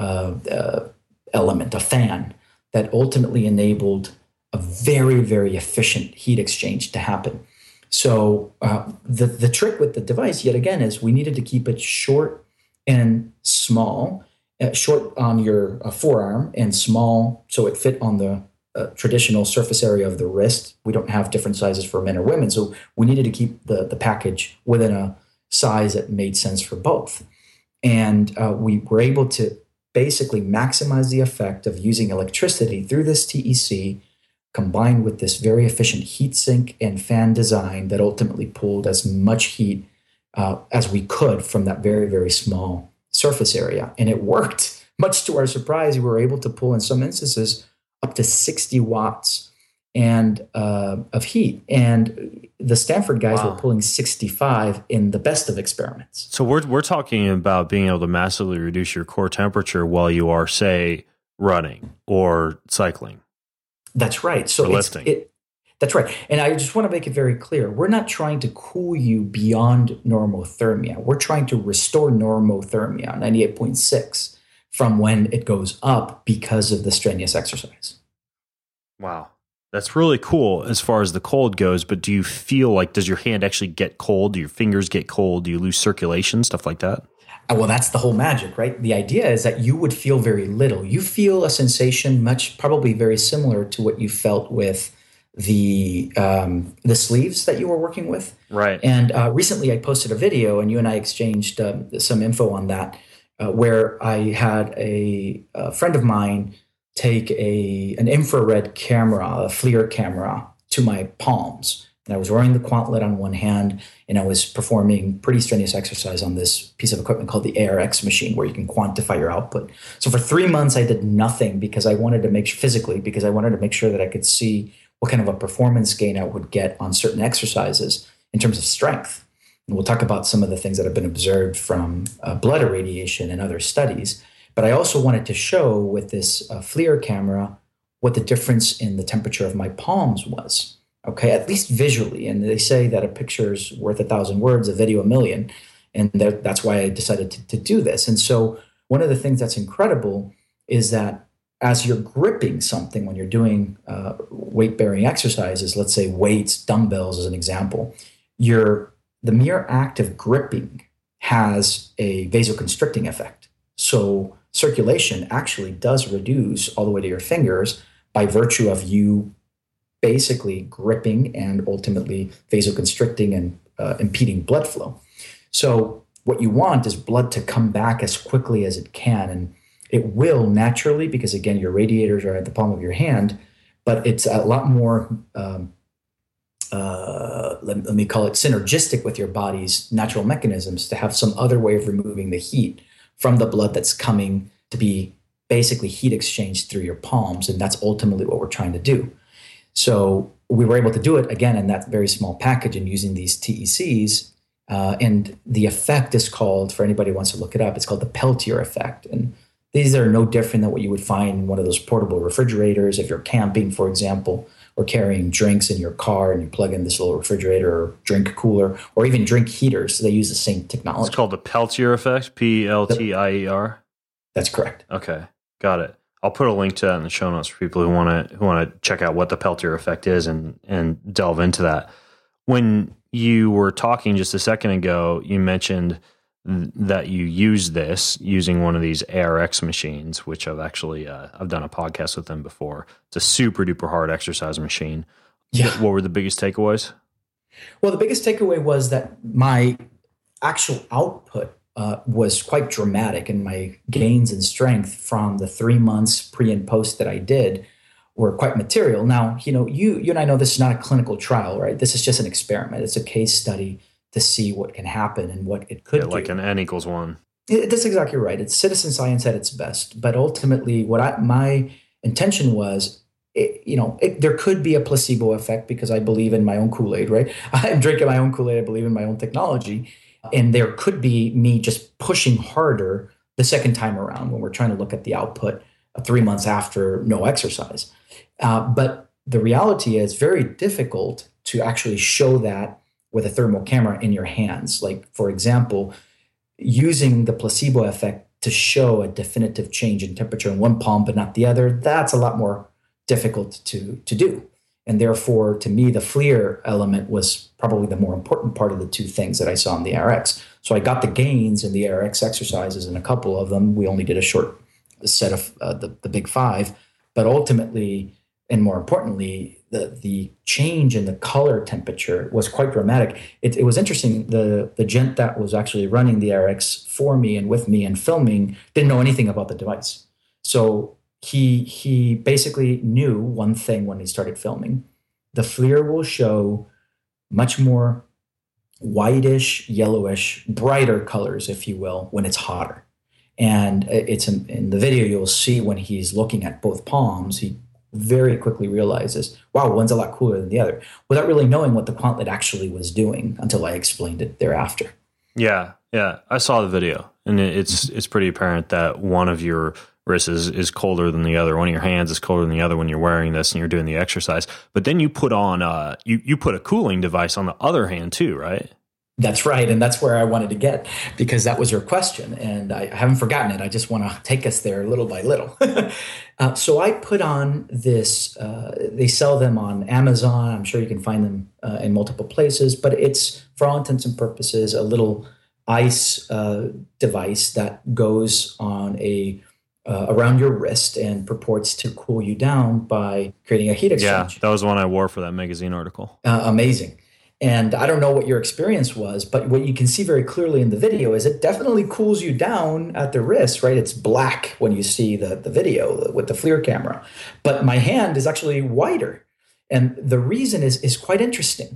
Speaker 3: element, a fan, that ultimately enabled a very, very efficient heat exchange to happen. So the trick with the device, yet again, is we needed to keep it short and small, short on your forearm and small so it fit on the traditional surface area of the wrist. We don't have different sizes for men or women, so we needed to keep the package within a size that made sense for both. And we were able to basically maximize the effect of using electricity through this TEC, combined with this very efficient heat sink and fan design that ultimately pulled as much heat as we could from that very, very small surface area. And it worked. much to our surprise, we were able to pull in some instances up to 60 watts and of heat. And the Stanford guys were pulling 65 in the best of experiments.
Speaker 1: So we're talking about being able to massively reduce your core temperature while you are, say, running or cycling.
Speaker 3: That's right. So
Speaker 1: lifting.
Speaker 3: That's right. And I just want to make it very clear. We're not trying to cool you beyond normothermia. We're trying to restore normothermia, 98.6, from when it goes up because of the strenuous exercise.
Speaker 1: Wow. That's really cool as far as the cold goes, but do you feel like, does your hand actually get cold? Do your fingers get cold? Do you lose circulation? Stuff like that?
Speaker 3: Well, that's the whole magic, right? The idea is that you would feel very little. You feel a sensation probably very similar to what you felt with the sleeves that you were working with.
Speaker 1: Right.
Speaker 3: And recently I posted a video, and you and I exchanged some info on that, where I had a friend of mine take an infrared camera, a FLIR camera, to my palms. And I was wearing the Quantlet on one hand, and I was performing pretty strenuous exercise on this piece of equipment called the ARX machine, where you can quantify your output. So for 3 months, I did nothing because I wanted to make sure that I could see what kind of a performance gain I would get on certain exercises in terms of strength. And we'll talk about some of the things that have been observed from blood irradiation and other studies. But I also wanted to show with this FLIR camera what the difference in the temperature of my palms was. Okay, at least visually. And they say that a picture is worth 1,000 words, a video 1,000,000. And that's why I decided to do this. And so one of the things that's incredible is that as you're gripping something, when you're doing weight-bearing exercises, let's say weights, dumbbells as an example, the mere act of gripping has a vasoconstricting effect. So circulation actually does reduce all the way to your fingers by virtue of you basically gripping and ultimately vasoconstricting and impeding blood flow. So what you want is blood to come back as quickly as it can. And it will naturally, because again, your radiators are at the palm of your hand, but it's a lot more, let me call it synergistic with your body's natural mechanisms to have some other way of removing the heat from the blood that's coming to be basically heat exchanged through your palms. And that's ultimately what we're trying to do. So we were able to do it, again, in that very small package and using these TECs. And the effect is called, for anybody who wants to look it up, it's called the Peltier effect. And these are no different than what you would find in one of those portable refrigerators. If you're camping, for example, or carrying drinks in your car and you plug in this little refrigerator or drink cooler or even drink heaters, so they use the same technology.
Speaker 1: It's called the Peltier effect, Peltier.
Speaker 3: That's correct.
Speaker 1: Okay, got it. I'll put a link to that in the show notes for people who want to check out what the Peltier effect is and delve into that. When you were talking just a second ago, you mentioned that you use this using one of these ARX machines, which I've actually I've done a podcast with them before. It's a super duper hard exercise machine. Yeah. What were the biggest takeaways?
Speaker 3: Well, the biggest takeaway was that my actual output was quite dramatic, and my gains in strength from the 3 months pre and post that I did were quite material. Now, you and I know this is not a clinical trial, right? This is just an experiment. It's a case study to see what can happen and what it could do.
Speaker 1: Like an N=1.
Speaker 3: That's exactly right. It's citizen science at its best. But ultimately, my intention was, there could be a placebo effect because I believe in my own Kool-Aid, right? I'm drinking my own Kool-Aid. I believe in my own technology. And there could be me just pushing harder the second time around when we're trying to look at the output 3 months after no exercise. But the reality is very difficult to actually show that with a thermal camera in your hands. Like, for example, using the placebo effect to show a definitive change in temperature in one palm but not the other, that's a lot more difficult to do. And therefore, to me, the FLIR element was probably the more important part of the two things that I saw in the ARX. So I got the gains in the ARX exercises, and a couple of them, we only did a short set of the big five. But ultimately, and more importantly, the change in the color temperature was quite dramatic. It was interesting. The gent that was actually running the ARX for me and with me and filming didn't know anything about the device. So he basically knew one thing when he started filming. The FLIR will show much more whitish, yellowish, brighter colors, if you will, when it's hotter. And it's in the video, you'll see when he's looking at both palms, he very quickly realizes, wow, one's a lot cooler than the other, without really knowing what the Quantlet actually was doing until I explained it thereafter.
Speaker 1: Yeah, I saw the video, and it's pretty apparent that one of your wrists is colder than the other. One of your hands is colder than the other when you're wearing this and you're doing the exercise. But then you put on you put a cooling device on the other hand too, right?
Speaker 3: That's right, and that's where I wanted to get, because that was your question, and I haven't forgotten it. I just want to take us there little by little. So I put on this. They sell them on Amazon. I'm sure you can find them in multiple places, but it's, for all intents and purposes, a little ice device that goes on around your wrist and purports to cool you down by creating a heat exchange.
Speaker 1: Yeah, that was the one I wore for that magazine article.
Speaker 3: Amazing. And I don't know what your experience was, but what you can see very clearly in the video is it definitely cools you down at the wrist, right? It's black when you see the video with the FLIR camera. But my hand is actually whiter. And the reason is quite interesting.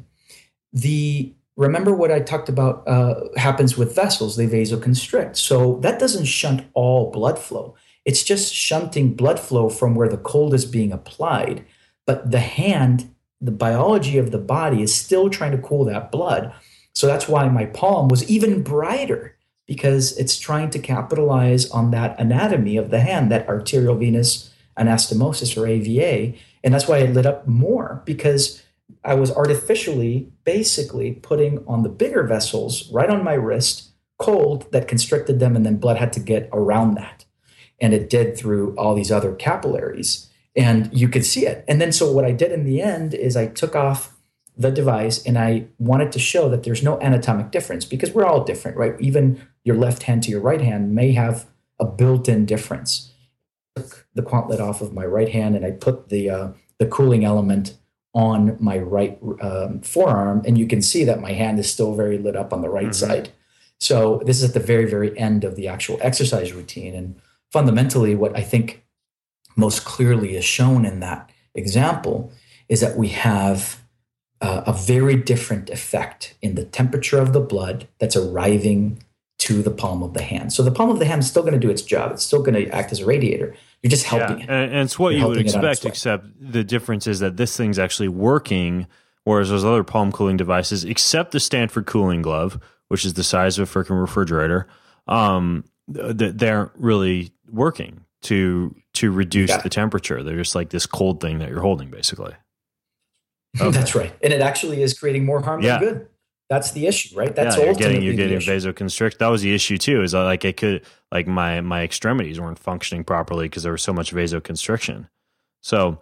Speaker 3: Remember what I talked about happens with vessels, they vasoconstrict. So that doesn't shunt all blood flow. It's just shunting blood flow from where the cold is being applied. But the hand, the biology of the body, is still trying to cool that blood. So that's why my palm was even brighter, because it's trying to capitalize on that anatomy of the hand, that arterial venous anastomosis, or AVA. And that's why it lit up more, because I was artificially basically putting on the bigger vessels right on my wrist, cold, that constricted them, and then blood had to get around that. And it did through all these other capillaries. And you could see it. And then so what I did in the end is I took off the device, and I wanted to show that there's no anatomic difference, because we're all different, right? Even your left hand to your right hand may have a built-in difference. I took the Quantlet off of my right hand, and I put the cooling element on my right forearm, and you can see that my hand is still very lit up on the right side. So this is at the very, very end of the actual exercise routine. And fundamentally, what I think most clearly is shown in that example is that we have a very different effect in the temperature of the blood that's arriving to the palm of the hand. So the palm of the hand is still going to do its job. It's still going to act as a radiator. You're just helping it.
Speaker 1: And it's what you would expect, except the difference is that this thing's actually working, whereas those other palm cooling devices, except the Stanford cooling glove, which is the size of a freaking refrigerator, they aren't really working to reduce the temperature. They're just like this cold thing that you're holding, basically.
Speaker 3: Okay. That's right. And it actually is creating more harm than good. That's the issue, right? That's
Speaker 1: you're getting vasoconstrict. That was the issue too. Is like it could, like my extremities weren't functioning properly because there was so much vasoconstriction. So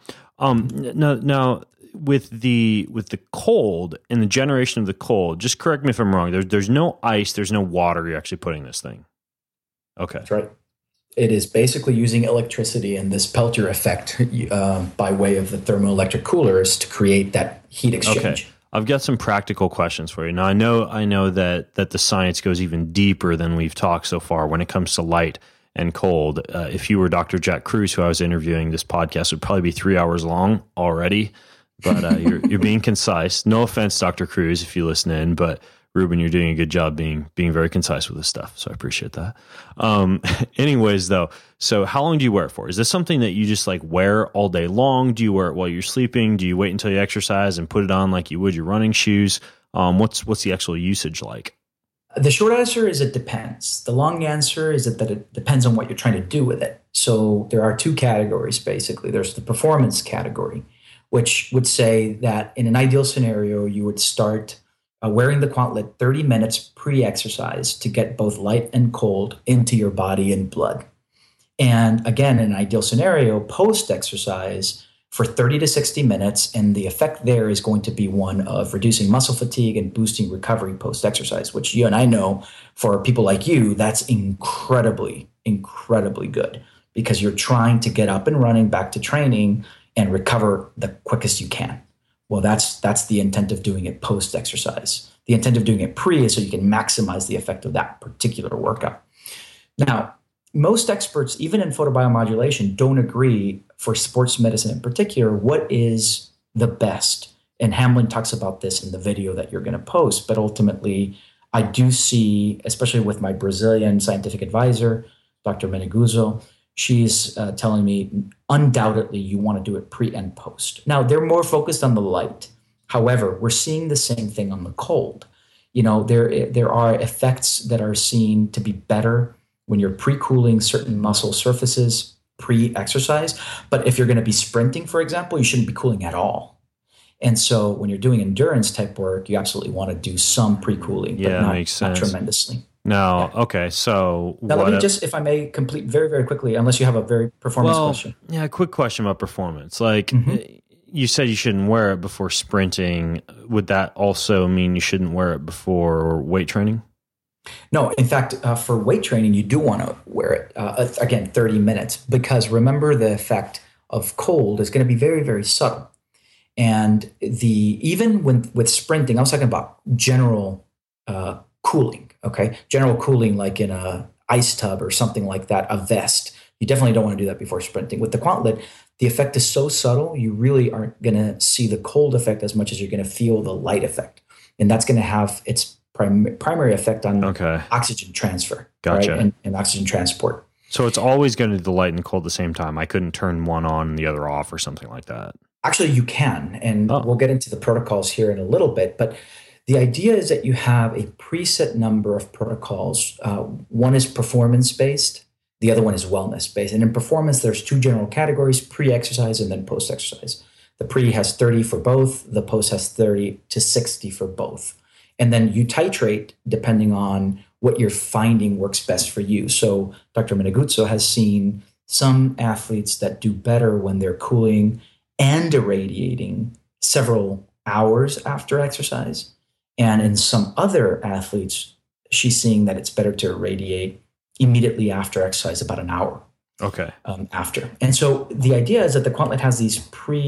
Speaker 1: now with the cold and the generation of the cold, just correct me if I'm wrong. There's no ice, there's no water. You're actually putting this thing. Okay,
Speaker 3: that's right. It is basically using electricity and this Peltier effect by way of the thermoelectric coolers to create that heat exchange.
Speaker 1: Okay. I've got some practical questions for you. Now, I know that the science goes even deeper than we've talked so far when it comes to light and cold. If you were Dr. Jack Kruse, who I was interviewing, this podcast would probably be 3 hours long already. But you're being concise. No offense, Dr. Kruse, if you listen in, but Ruben, you're doing a good job being very concise with this stuff, so I appreciate that. Anyways, though, so how long do you wear it for? Is this something that you just like wear all day long? Do you wear it while you're sleeping? Do you wait until you exercise and put it on like you would your running shoes? What's the actual usage like?
Speaker 3: The short answer is it depends. The long answer is that it depends on what you're trying to do with it. So there are two categories, basically. There's the performance category, which would say that in an ideal scenario, you would start wearing the Quantlet 30 minutes pre-exercise to get both light and cold into your body and blood. And again, in an ideal scenario, post-exercise for 30 to 60 minutes, and the effect there is going to be one of reducing muscle fatigue and boosting recovery post-exercise, which you and I know for people like you, that's incredibly, incredibly good, because you're trying to get up and running back to training and recover the quickest you can. Well, that's the intent of doing it post-exercise. The intent of doing it pre is so you can maximize the effect of that particular workout. Now, most experts, even in photobiomodulation, don't agree, for sports medicine in particular, what is the best. And Hamlin talks about this in the video that you're going to post. But ultimately, I do see, especially with my Brazilian scientific advisor, Dr. Meneguzzo, she's telling me undoubtedly you want to do it pre and post. Now, they're more focused on the light. However, we're seeing the same thing on the cold. There are effects that are seen to be better when you're pre-cooling certain muscle surfaces pre-exercise. But if you're going to be sprinting, for example, you shouldn't be cooling at all. And so when you're doing endurance type work, you absolutely want to do some pre-cooling, but
Speaker 1: makes sense.
Speaker 3: not tremendously.
Speaker 1: No, yeah. Okay. So
Speaker 3: now let me just, if I may, complete very, very quickly, unless you have a very performance question.
Speaker 1: Yeah, quick question about performance. Like you said, you shouldn't wear it before sprinting. Would that also mean you shouldn't wear it before weight training?
Speaker 3: No, in fact, for weight training, you do want to wear it, again, 30 minutes, because remember the effect of cold is going to be very, very subtle. And even with sprinting, I was talking about general cooling, okay? General cooling like in a ice tub or something like that, a vest. You definitely don't want to do that before sprinting. With the Quantlet, the effect is so subtle, you really aren't going to see the cold effect as much as you're going to feel the light effect. And that's going to have its primary effect on oxygen transfer,
Speaker 1: Gotcha.
Speaker 3: Right? And oxygen transport.
Speaker 1: So it's always going to do the light and cold at the same time. I couldn't turn one on and the other off or something like that.
Speaker 3: Actually, you can, and we'll get into the protocols here in a little bit. But the idea is that you have a preset number of protocols. One is performance-based. The other one is wellness-based. And in performance, there's two general categories, pre-exercise and then post-exercise. The pre has 30 for both. The post has 30 to 60 for both. And then you titrate depending on what you're finding works best for you. So Dr. Meneguzzo has seen some athletes that do better when they're cooling and irradiating several hours after exercise. And in some other athletes, she's seeing that it's better to irradiate immediately after exercise, about an hour after. And so the idea is that the Quantlet has these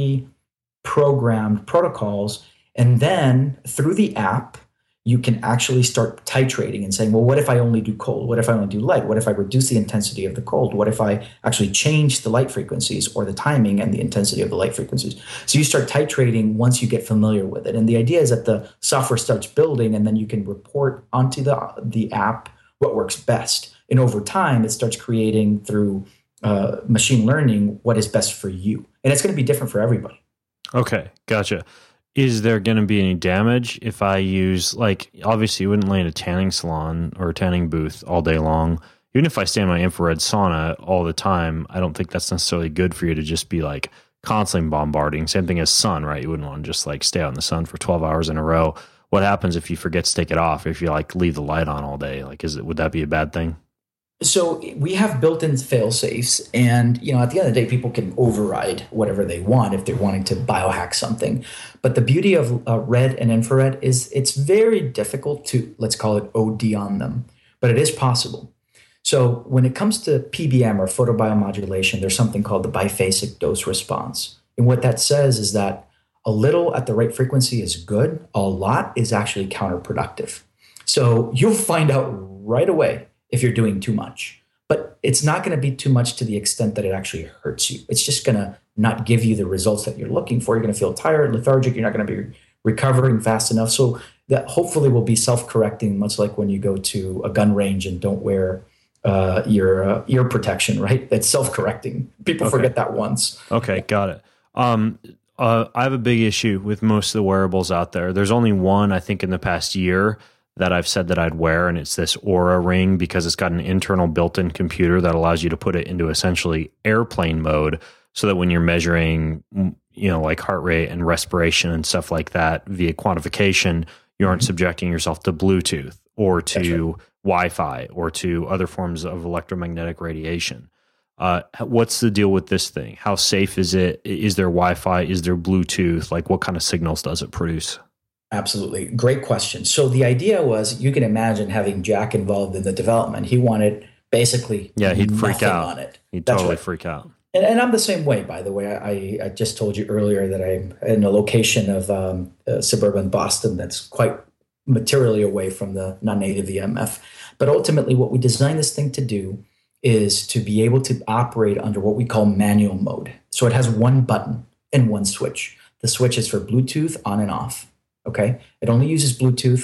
Speaker 3: pre-programmed protocols, and then through the app, you can actually start titrating and saying, well, what if I only do cold? What if I only do light? What if I reduce the intensity of the cold? What if I actually change the light frequencies or the timing and the intensity of the light frequencies? So you start titrating once you get familiar with it. And the idea is that the software starts building, and then you can report onto the app what works best. And over time, it starts creating through machine learning what is best for you. And it's going to be different for everybody.
Speaker 1: Okay, gotcha. Is there going to be any damage if I use, like, obviously you wouldn't lay in a tanning salon or a tanning booth all day long. Even if I stay in my infrared sauna all the time, I don't think that's necessarily good for you to just be like constantly bombarding. Same thing as sun, right? You wouldn't want to just like stay out in the sun for 12 hours in a row. What happens if you forget to take it off? If you like leave the light on all day, like, would that be a bad thing?
Speaker 3: So we have built-in fail-safes, and at the end of the day, people can override whatever they want if they're wanting to biohack something. But the beauty of red and infrared is it's very difficult to, let's call it, OD on them, but it is possible. So when it comes to PBM or photobiomodulation, there's something called the biphasic dose response. And what that says is that a little at the right frequency is good, a lot is actually counterproductive. So you'll find out right away if you're doing too much. But it's not going to be too much to the extent that it actually hurts you. It's just going to not give you the results that you're looking for. You're going to feel tired, lethargic. You're not going to be recovering fast enough. So that hopefully will be self-correcting, much like when you go to a gun range and don't wear your ear protection, right? It's self-correcting. People forget that once.
Speaker 1: Okay, got it. I have a big issue with most of the wearables out there. There's only one, I think, in the past year that I've said that I'd wear, and it's this Oura Ring, because it's got an internal built-in computer that allows you to put it into essentially airplane mode, so that when you're measuring, like heart rate and respiration and stuff like that via quantification, you aren't subjecting yourself to Bluetooth or to Wi-Fi or to other forms of electromagnetic radiation. What's the deal with this thing? How safe is it? Is there Wi-Fi? Is there Bluetooth? Like, what kind of signals does it produce?
Speaker 3: Absolutely. Great question. So the idea was, you can imagine having Jack involved in the development. He wanted basically
Speaker 1: he'd freak out
Speaker 3: on it.
Speaker 1: He'd totally freak out.
Speaker 3: And I'm the same way, by the way. I just told you earlier that I'm in a location of suburban Boston that's quite materially away from the non-native EMF. But ultimately, what we designed this thing to do is to be able to operate under what we call manual mode. So it has one button and one switch. The switch is for Bluetooth on and off. Okay, it only uses Bluetooth,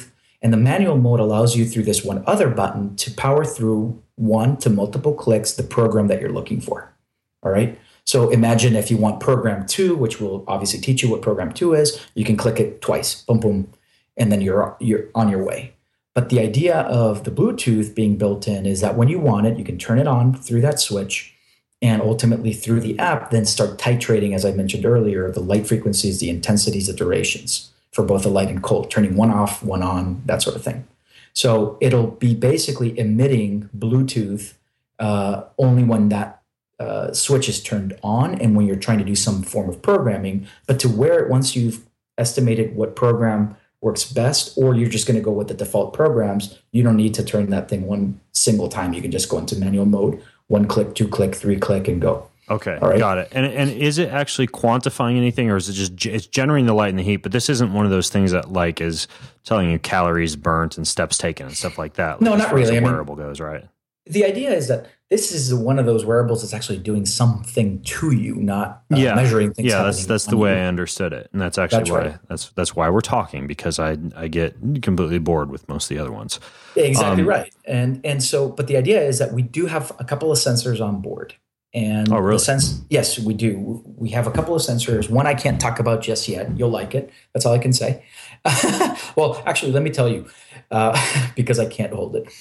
Speaker 3: And the manual mode allows you through this one other button to power through one to multiple clicks the program that you're looking for. All right. So imagine if you want program 2, which will obviously teach you what program 2 is, you can click it twice, boom, boom, and then you're on your way. But the idea of the Bluetooth being built in is that when you want it, you can turn it on through that switch and ultimately through the app, then start titrating, as I mentioned earlier, the light frequencies, the intensities, the durations for both the light and cold, turning one off, one on, that sort of thing. So it'll be basically emitting Bluetooth only when that switch is turned on and when you're trying to do some form of programming, but to where once you've estimated what program works best, or you're just going to go with the default programs, you don't need to turn that thing one single time. You can just go into manual mode, 1 click, 2 click, 3 click, and go.
Speaker 1: Okay, right? Got it. And is it actually quantifying anything, or is it just it's generating the light and the heat? But this isn't one of those things that like is telling you calories burnt and steps taken and stuff like that. Like
Speaker 3: no, not really.
Speaker 1: As a wearable goes, right?
Speaker 3: The idea is that this is one of those wearables that's actually doing something to you, not measuring things.
Speaker 1: Yeah, that's the way I understood it, and that's actually why that's why we're talking, because I get completely bored with most of the other ones.
Speaker 3: Exactly right, and so, but the idea is that we do have a couple of sensors on board, and
Speaker 1: oh, really?
Speaker 3: Yes, we do. We have a couple of sensors. One I can't talk about just yet. You'll like it. That's all I can say. Well, actually, let me tell you, because I can't hold it.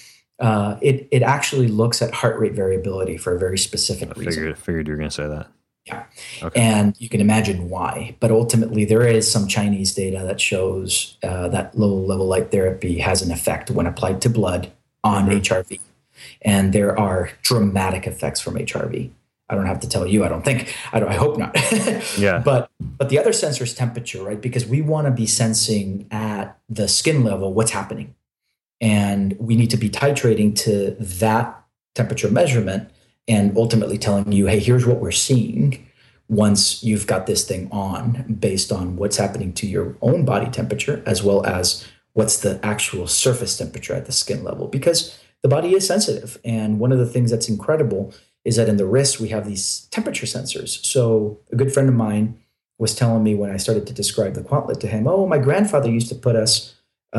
Speaker 3: It actually looks at heart rate variability for a very specific reason.
Speaker 1: Figured you were going to say that.
Speaker 3: Yeah.
Speaker 1: Okay.
Speaker 3: And you can imagine why. But ultimately, there is some Chinese data that shows that low-level light therapy has an effect when applied to blood on HRV. And there are dramatic effects from HRV. I don't have to tell you, I don't think. I hope not.
Speaker 1: Yeah.
Speaker 3: But the other sensor is temperature, right? Because we want to be sensing at the skin level what's happening. And we need to be titrating to that temperature measurement and ultimately telling you, hey, here's what we're seeing once you've got this thing on, based on what's happening to your own body temperature, as well as what's the actual surface temperature at the skin level, because the body is sensitive. And one of the things that's incredible is that in the wrist, we have these temperature sensors. So a good friend of mine was telling me when I started to describe the Quantlet to him, oh, my grandfather used to put us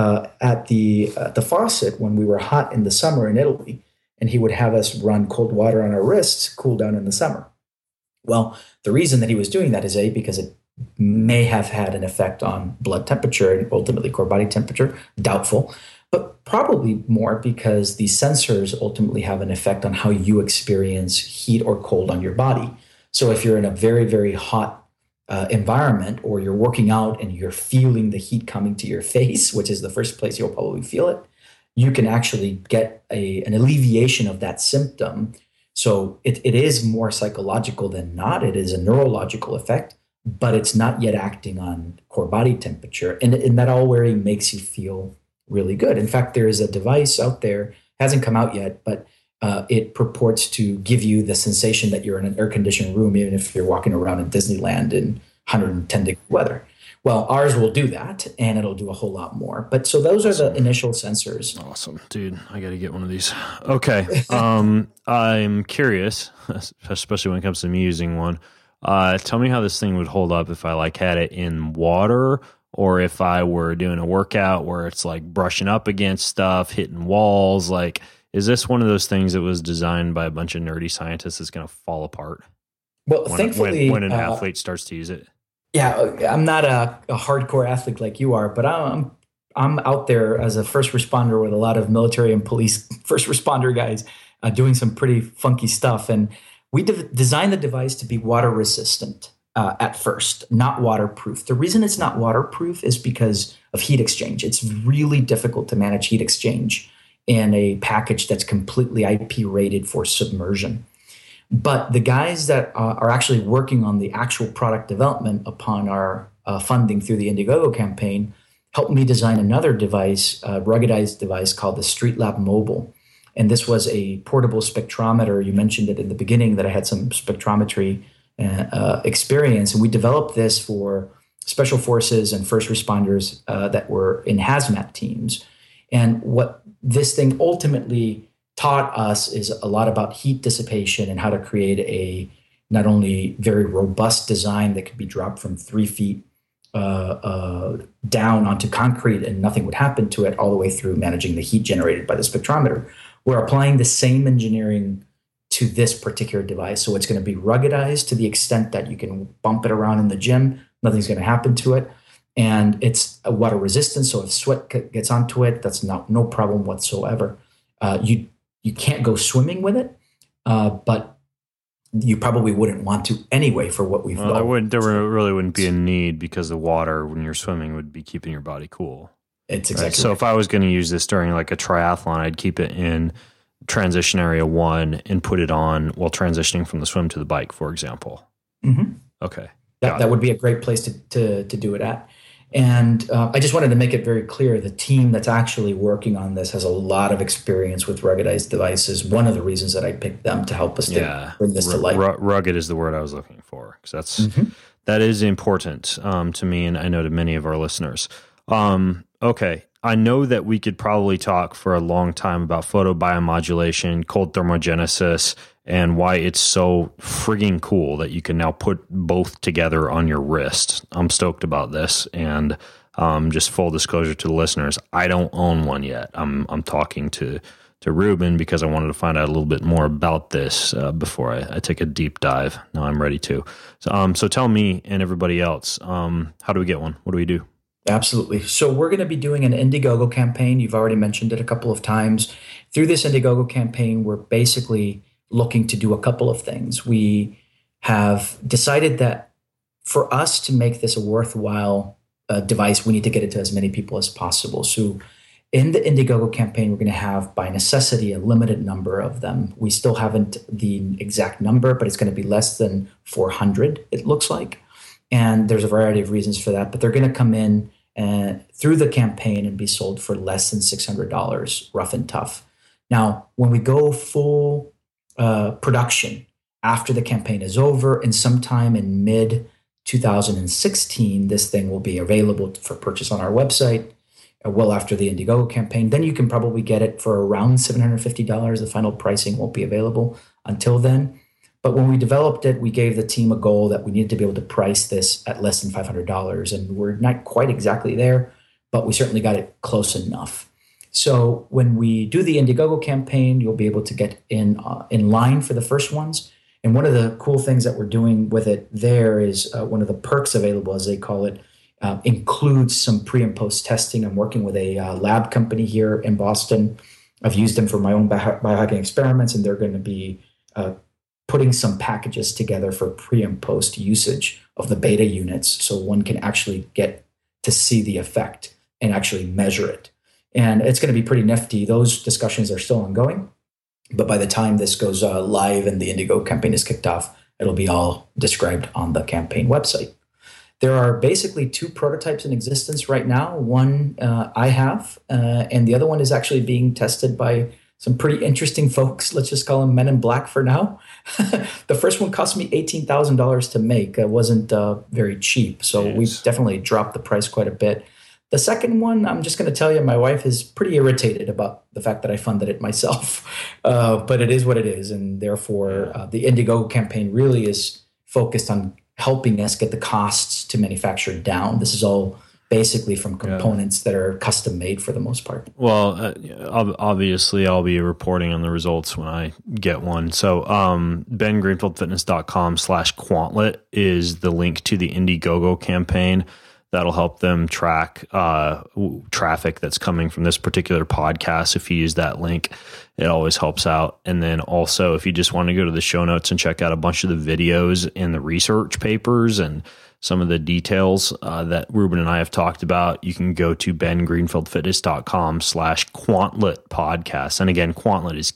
Speaker 3: at the faucet when we were hot in the summer in Italy, and he would have us run cold water on our wrists, cool down in the summer. Well, the reason that he was doing that is because it may have had an effect on blood temperature and ultimately core body temperature, doubtful, but probably more because these sensors ultimately have an effect on how you experience heat or cold on your body. So if you're in a very, very hot environment, or you're working out and you're feeling the heat coming to your face, which is the first place you'll probably feel it, you can actually get an alleviation of that symptom. So it is more psychological than not. It is a neurological effect, but it's not yet acting on core body temperature. And that all wearing makes you feel really good. In fact, there is a device out there, hasn't come out yet, but it purports to give you the sensation that you're in an air-conditioned room, even if you're walking around in Disneyland in 110-degree weather. Well, ours will do that, and it'll do a whole lot more. But so those are the initial sensors.
Speaker 1: Awesome, dude. I got to get one of these. Okay. I'm curious, especially when it comes to me using one. Tell me how this thing would hold up if I had it in water, or if I were doing a workout where it's like brushing up against stuff, hitting walls. Is this one of those things that was designed by a bunch of nerdy scientists that's going to fall apart?
Speaker 3: Well, thankfully,
Speaker 1: when an athlete starts to use it.
Speaker 3: Yeah, I'm not a hardcore athlete like you are, but I'm out there as a first responder with a lot of military and police first responder guys doing some pretty funky stuff. And we designed the device to be water resistant at first, not waterproof. The reason it's not waterproof is because of heat exchange. It's really difficult to manage heat exchange in a package that's completely IP rated for submersion. But the guys that are actually working on the actual product development upon our funding through the Indiegogo campaign helped me design another device, a ruggedized device called the StreetLab Mobile. And this was a portable spectrometer. You mentioned it in the beginning that I had some spectrometry experience. And we developed this for special forces and first responders that were in hazmat teams. And what this thing ultimately taught us is a lot about heat dissipation and how to create a not only very robust design that could be dropped from 3 feet down onto concrete and nothing would happen to it, all the way through managing the heat generated by the spectrometer. We're applying the same engineering to this particular device. So it's going to be ruggedized to the extent that you can bump it around in the gym. Nothing's going to happen to it. And it's water resistant. So if sweat gets onto it, that's no problem whatsoever. You can't go swimming with it, but you probably wouldn't want to anyway for what we've got.
Speaker 1: There really wouldn't be a need, because the water when you're swimming would be keeping your body cool.
Speaker 3: It's exactly
Speaker 1: right. So if I was going to use this during like a triathlon, I'd keep it in transition area 1 and put it on while transitioning from the swim to the bike, for example.
Speaker 3: Mm-hmm.
Speaker 1: Okay.
Speaker 3: That would be a great place to do it at. And I just wanted to make it very clear, the team that's actually working on this has a lot of experience with ruggedized devices. One of the reasons that I picked them to help us bring this to life.
Speaker 1: Rugged is the word I was looking for, because that is important to me, and I know to many of our listeners. Okay, I know that we could probably talk for a long time about photobiomodulation, cold thermogenesis, and why it's so frigging cool that you can now put both together on your wrist. I'm stoked about this, and just full disclosure to the listeners, I don't own one yet. I'm talking to Ruben because I wanted to find out a little bit more about this before I take a deep dive. Now I'm ready to. So tell me and everybody else, how do we get one? What do we do?
Speaker 3: Absolutely. So we're going to be doing an Indiegogo campaign. You've already mentioned it a couple of times. Through this Indiegogo campaign, we're basically looking to do a couple of things. We have decided that for us to make this a worthwhile device, we need to get it to as many people as possible. So in the Indiegogo campaign, we're going to have, by necessity, a limited number of them. We still haven't the exact number, but it's going to be less than 400, it looks like. And there's a variety of reasons for that, but they're going to come in through the campaign and be sold for less than $600, rough and tough. Now, when we go full production after the campaign is over, and sometime in mid-2016, this thing will be available for purchase on our website, well after the Indiegogo campaign. Then you can probably get it for around $750. The final pricing won't be available until then. But when we developed it, we gave the team a goal that we needed to be able to price this at less than $500. And we're not quite exactly there, but we certainly got it close enough. So when we do the Indiegogo campaign, you'll be able to get in line for the first ones. And one of the cool things that we're doing with it there is one of the perks available, as they call it, includes some pre and post testing. I'm working with a lab company here in Boston. I've used them for my own biohacking experiments, and they're going to be putting some packages together for pre and post usage of the beta units, so one can actually get to see the effect and actually measure it. And it's going to be pretty nifty. Those discussions are still ongoing, but by the time this goes live and the Indiegogo campaign is kicked off, it'll be all described on the campaign website. There are basically 2 prototypes in existence right now. One I have, and the other one is actually being tested by some pretty interesting folks. Let's just call them Men in Black for now. The first one cost me $18,000 to make. It wasn't very cheap, so we've definitely dropped the price quite a bit. The second one, I'm just going to tell you, my wife is pretty irritated about the fact that I funded it myself, but it is what it is, and therefore the Indiegogo campaign really is focused on helping us get the costs to manufacture down. This is all basically from components that are custom made for the most part.
Speaker 1: Well, obviously I'll be reporting on the results when I get one. So bengreenfieldfitness.com/Quantlet is the link to the Indiegogo campaign. That'll help them track traffic that's coming from this particular podcast. If you use that link, it always helps out. And then also, if you just want to go to the show notes and check out a bunch of the videos and the research papers and some of the details that Ruben and I have talked about, you can go to bengreenfieldfitness.com/Quantlet podcast. And again, Quantlet is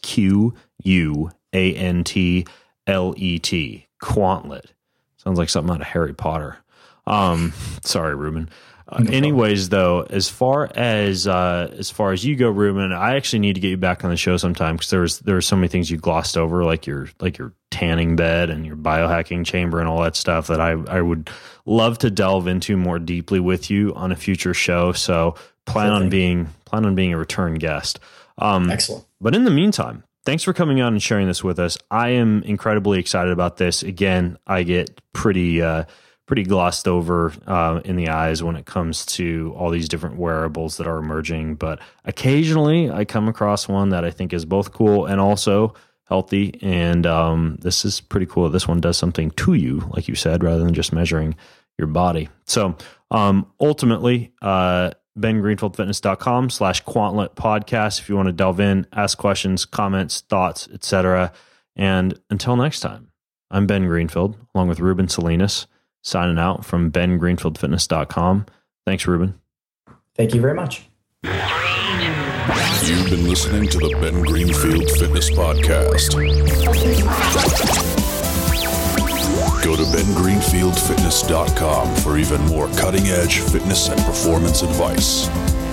Speaker 1: QUANTLET. Quantlet. Sounds like something out of Harry Potter. Sorry, Ruben. Anyways, though, as far as you go, Ruben, I actually need to get you back on the show sometime, because there were so many things you glossed over, like your tanning bed and your biohacking chamber and all that stuff, that I would love to delve into more deeply with you on a future show. So plan on being a return guest.
Speaker 3: Excellent.
Speaker 1: But in the meantime, thanks for coming on and sharing this with us. I am incredibly excited about this. Again, I get pretty pretty glossed over in the eyes when it comes to all these different wearables that are emerging. But occasionally I come across one that I think is both cool and also healthy. And this is pretty cool. This one does something to you, like you said, rather than just measuring your body. So ultimately, bengreenfieldfitness.com/Quantlet podcast if you want to delve in, ask questions, comments, thoughts, etc. And until next time, I'm Ben Greenfield, along with Ruben Salinas, signing out from bengreenfieldfitness.com. Thanks, Ruben.
Speaker 3: Thank you very much.
Speaker 4: You've been listening to the Ben Greenfield Fitness Podcast. Go to bengreenfieldfitness.com for even more cutting-edge fitness and performance advice.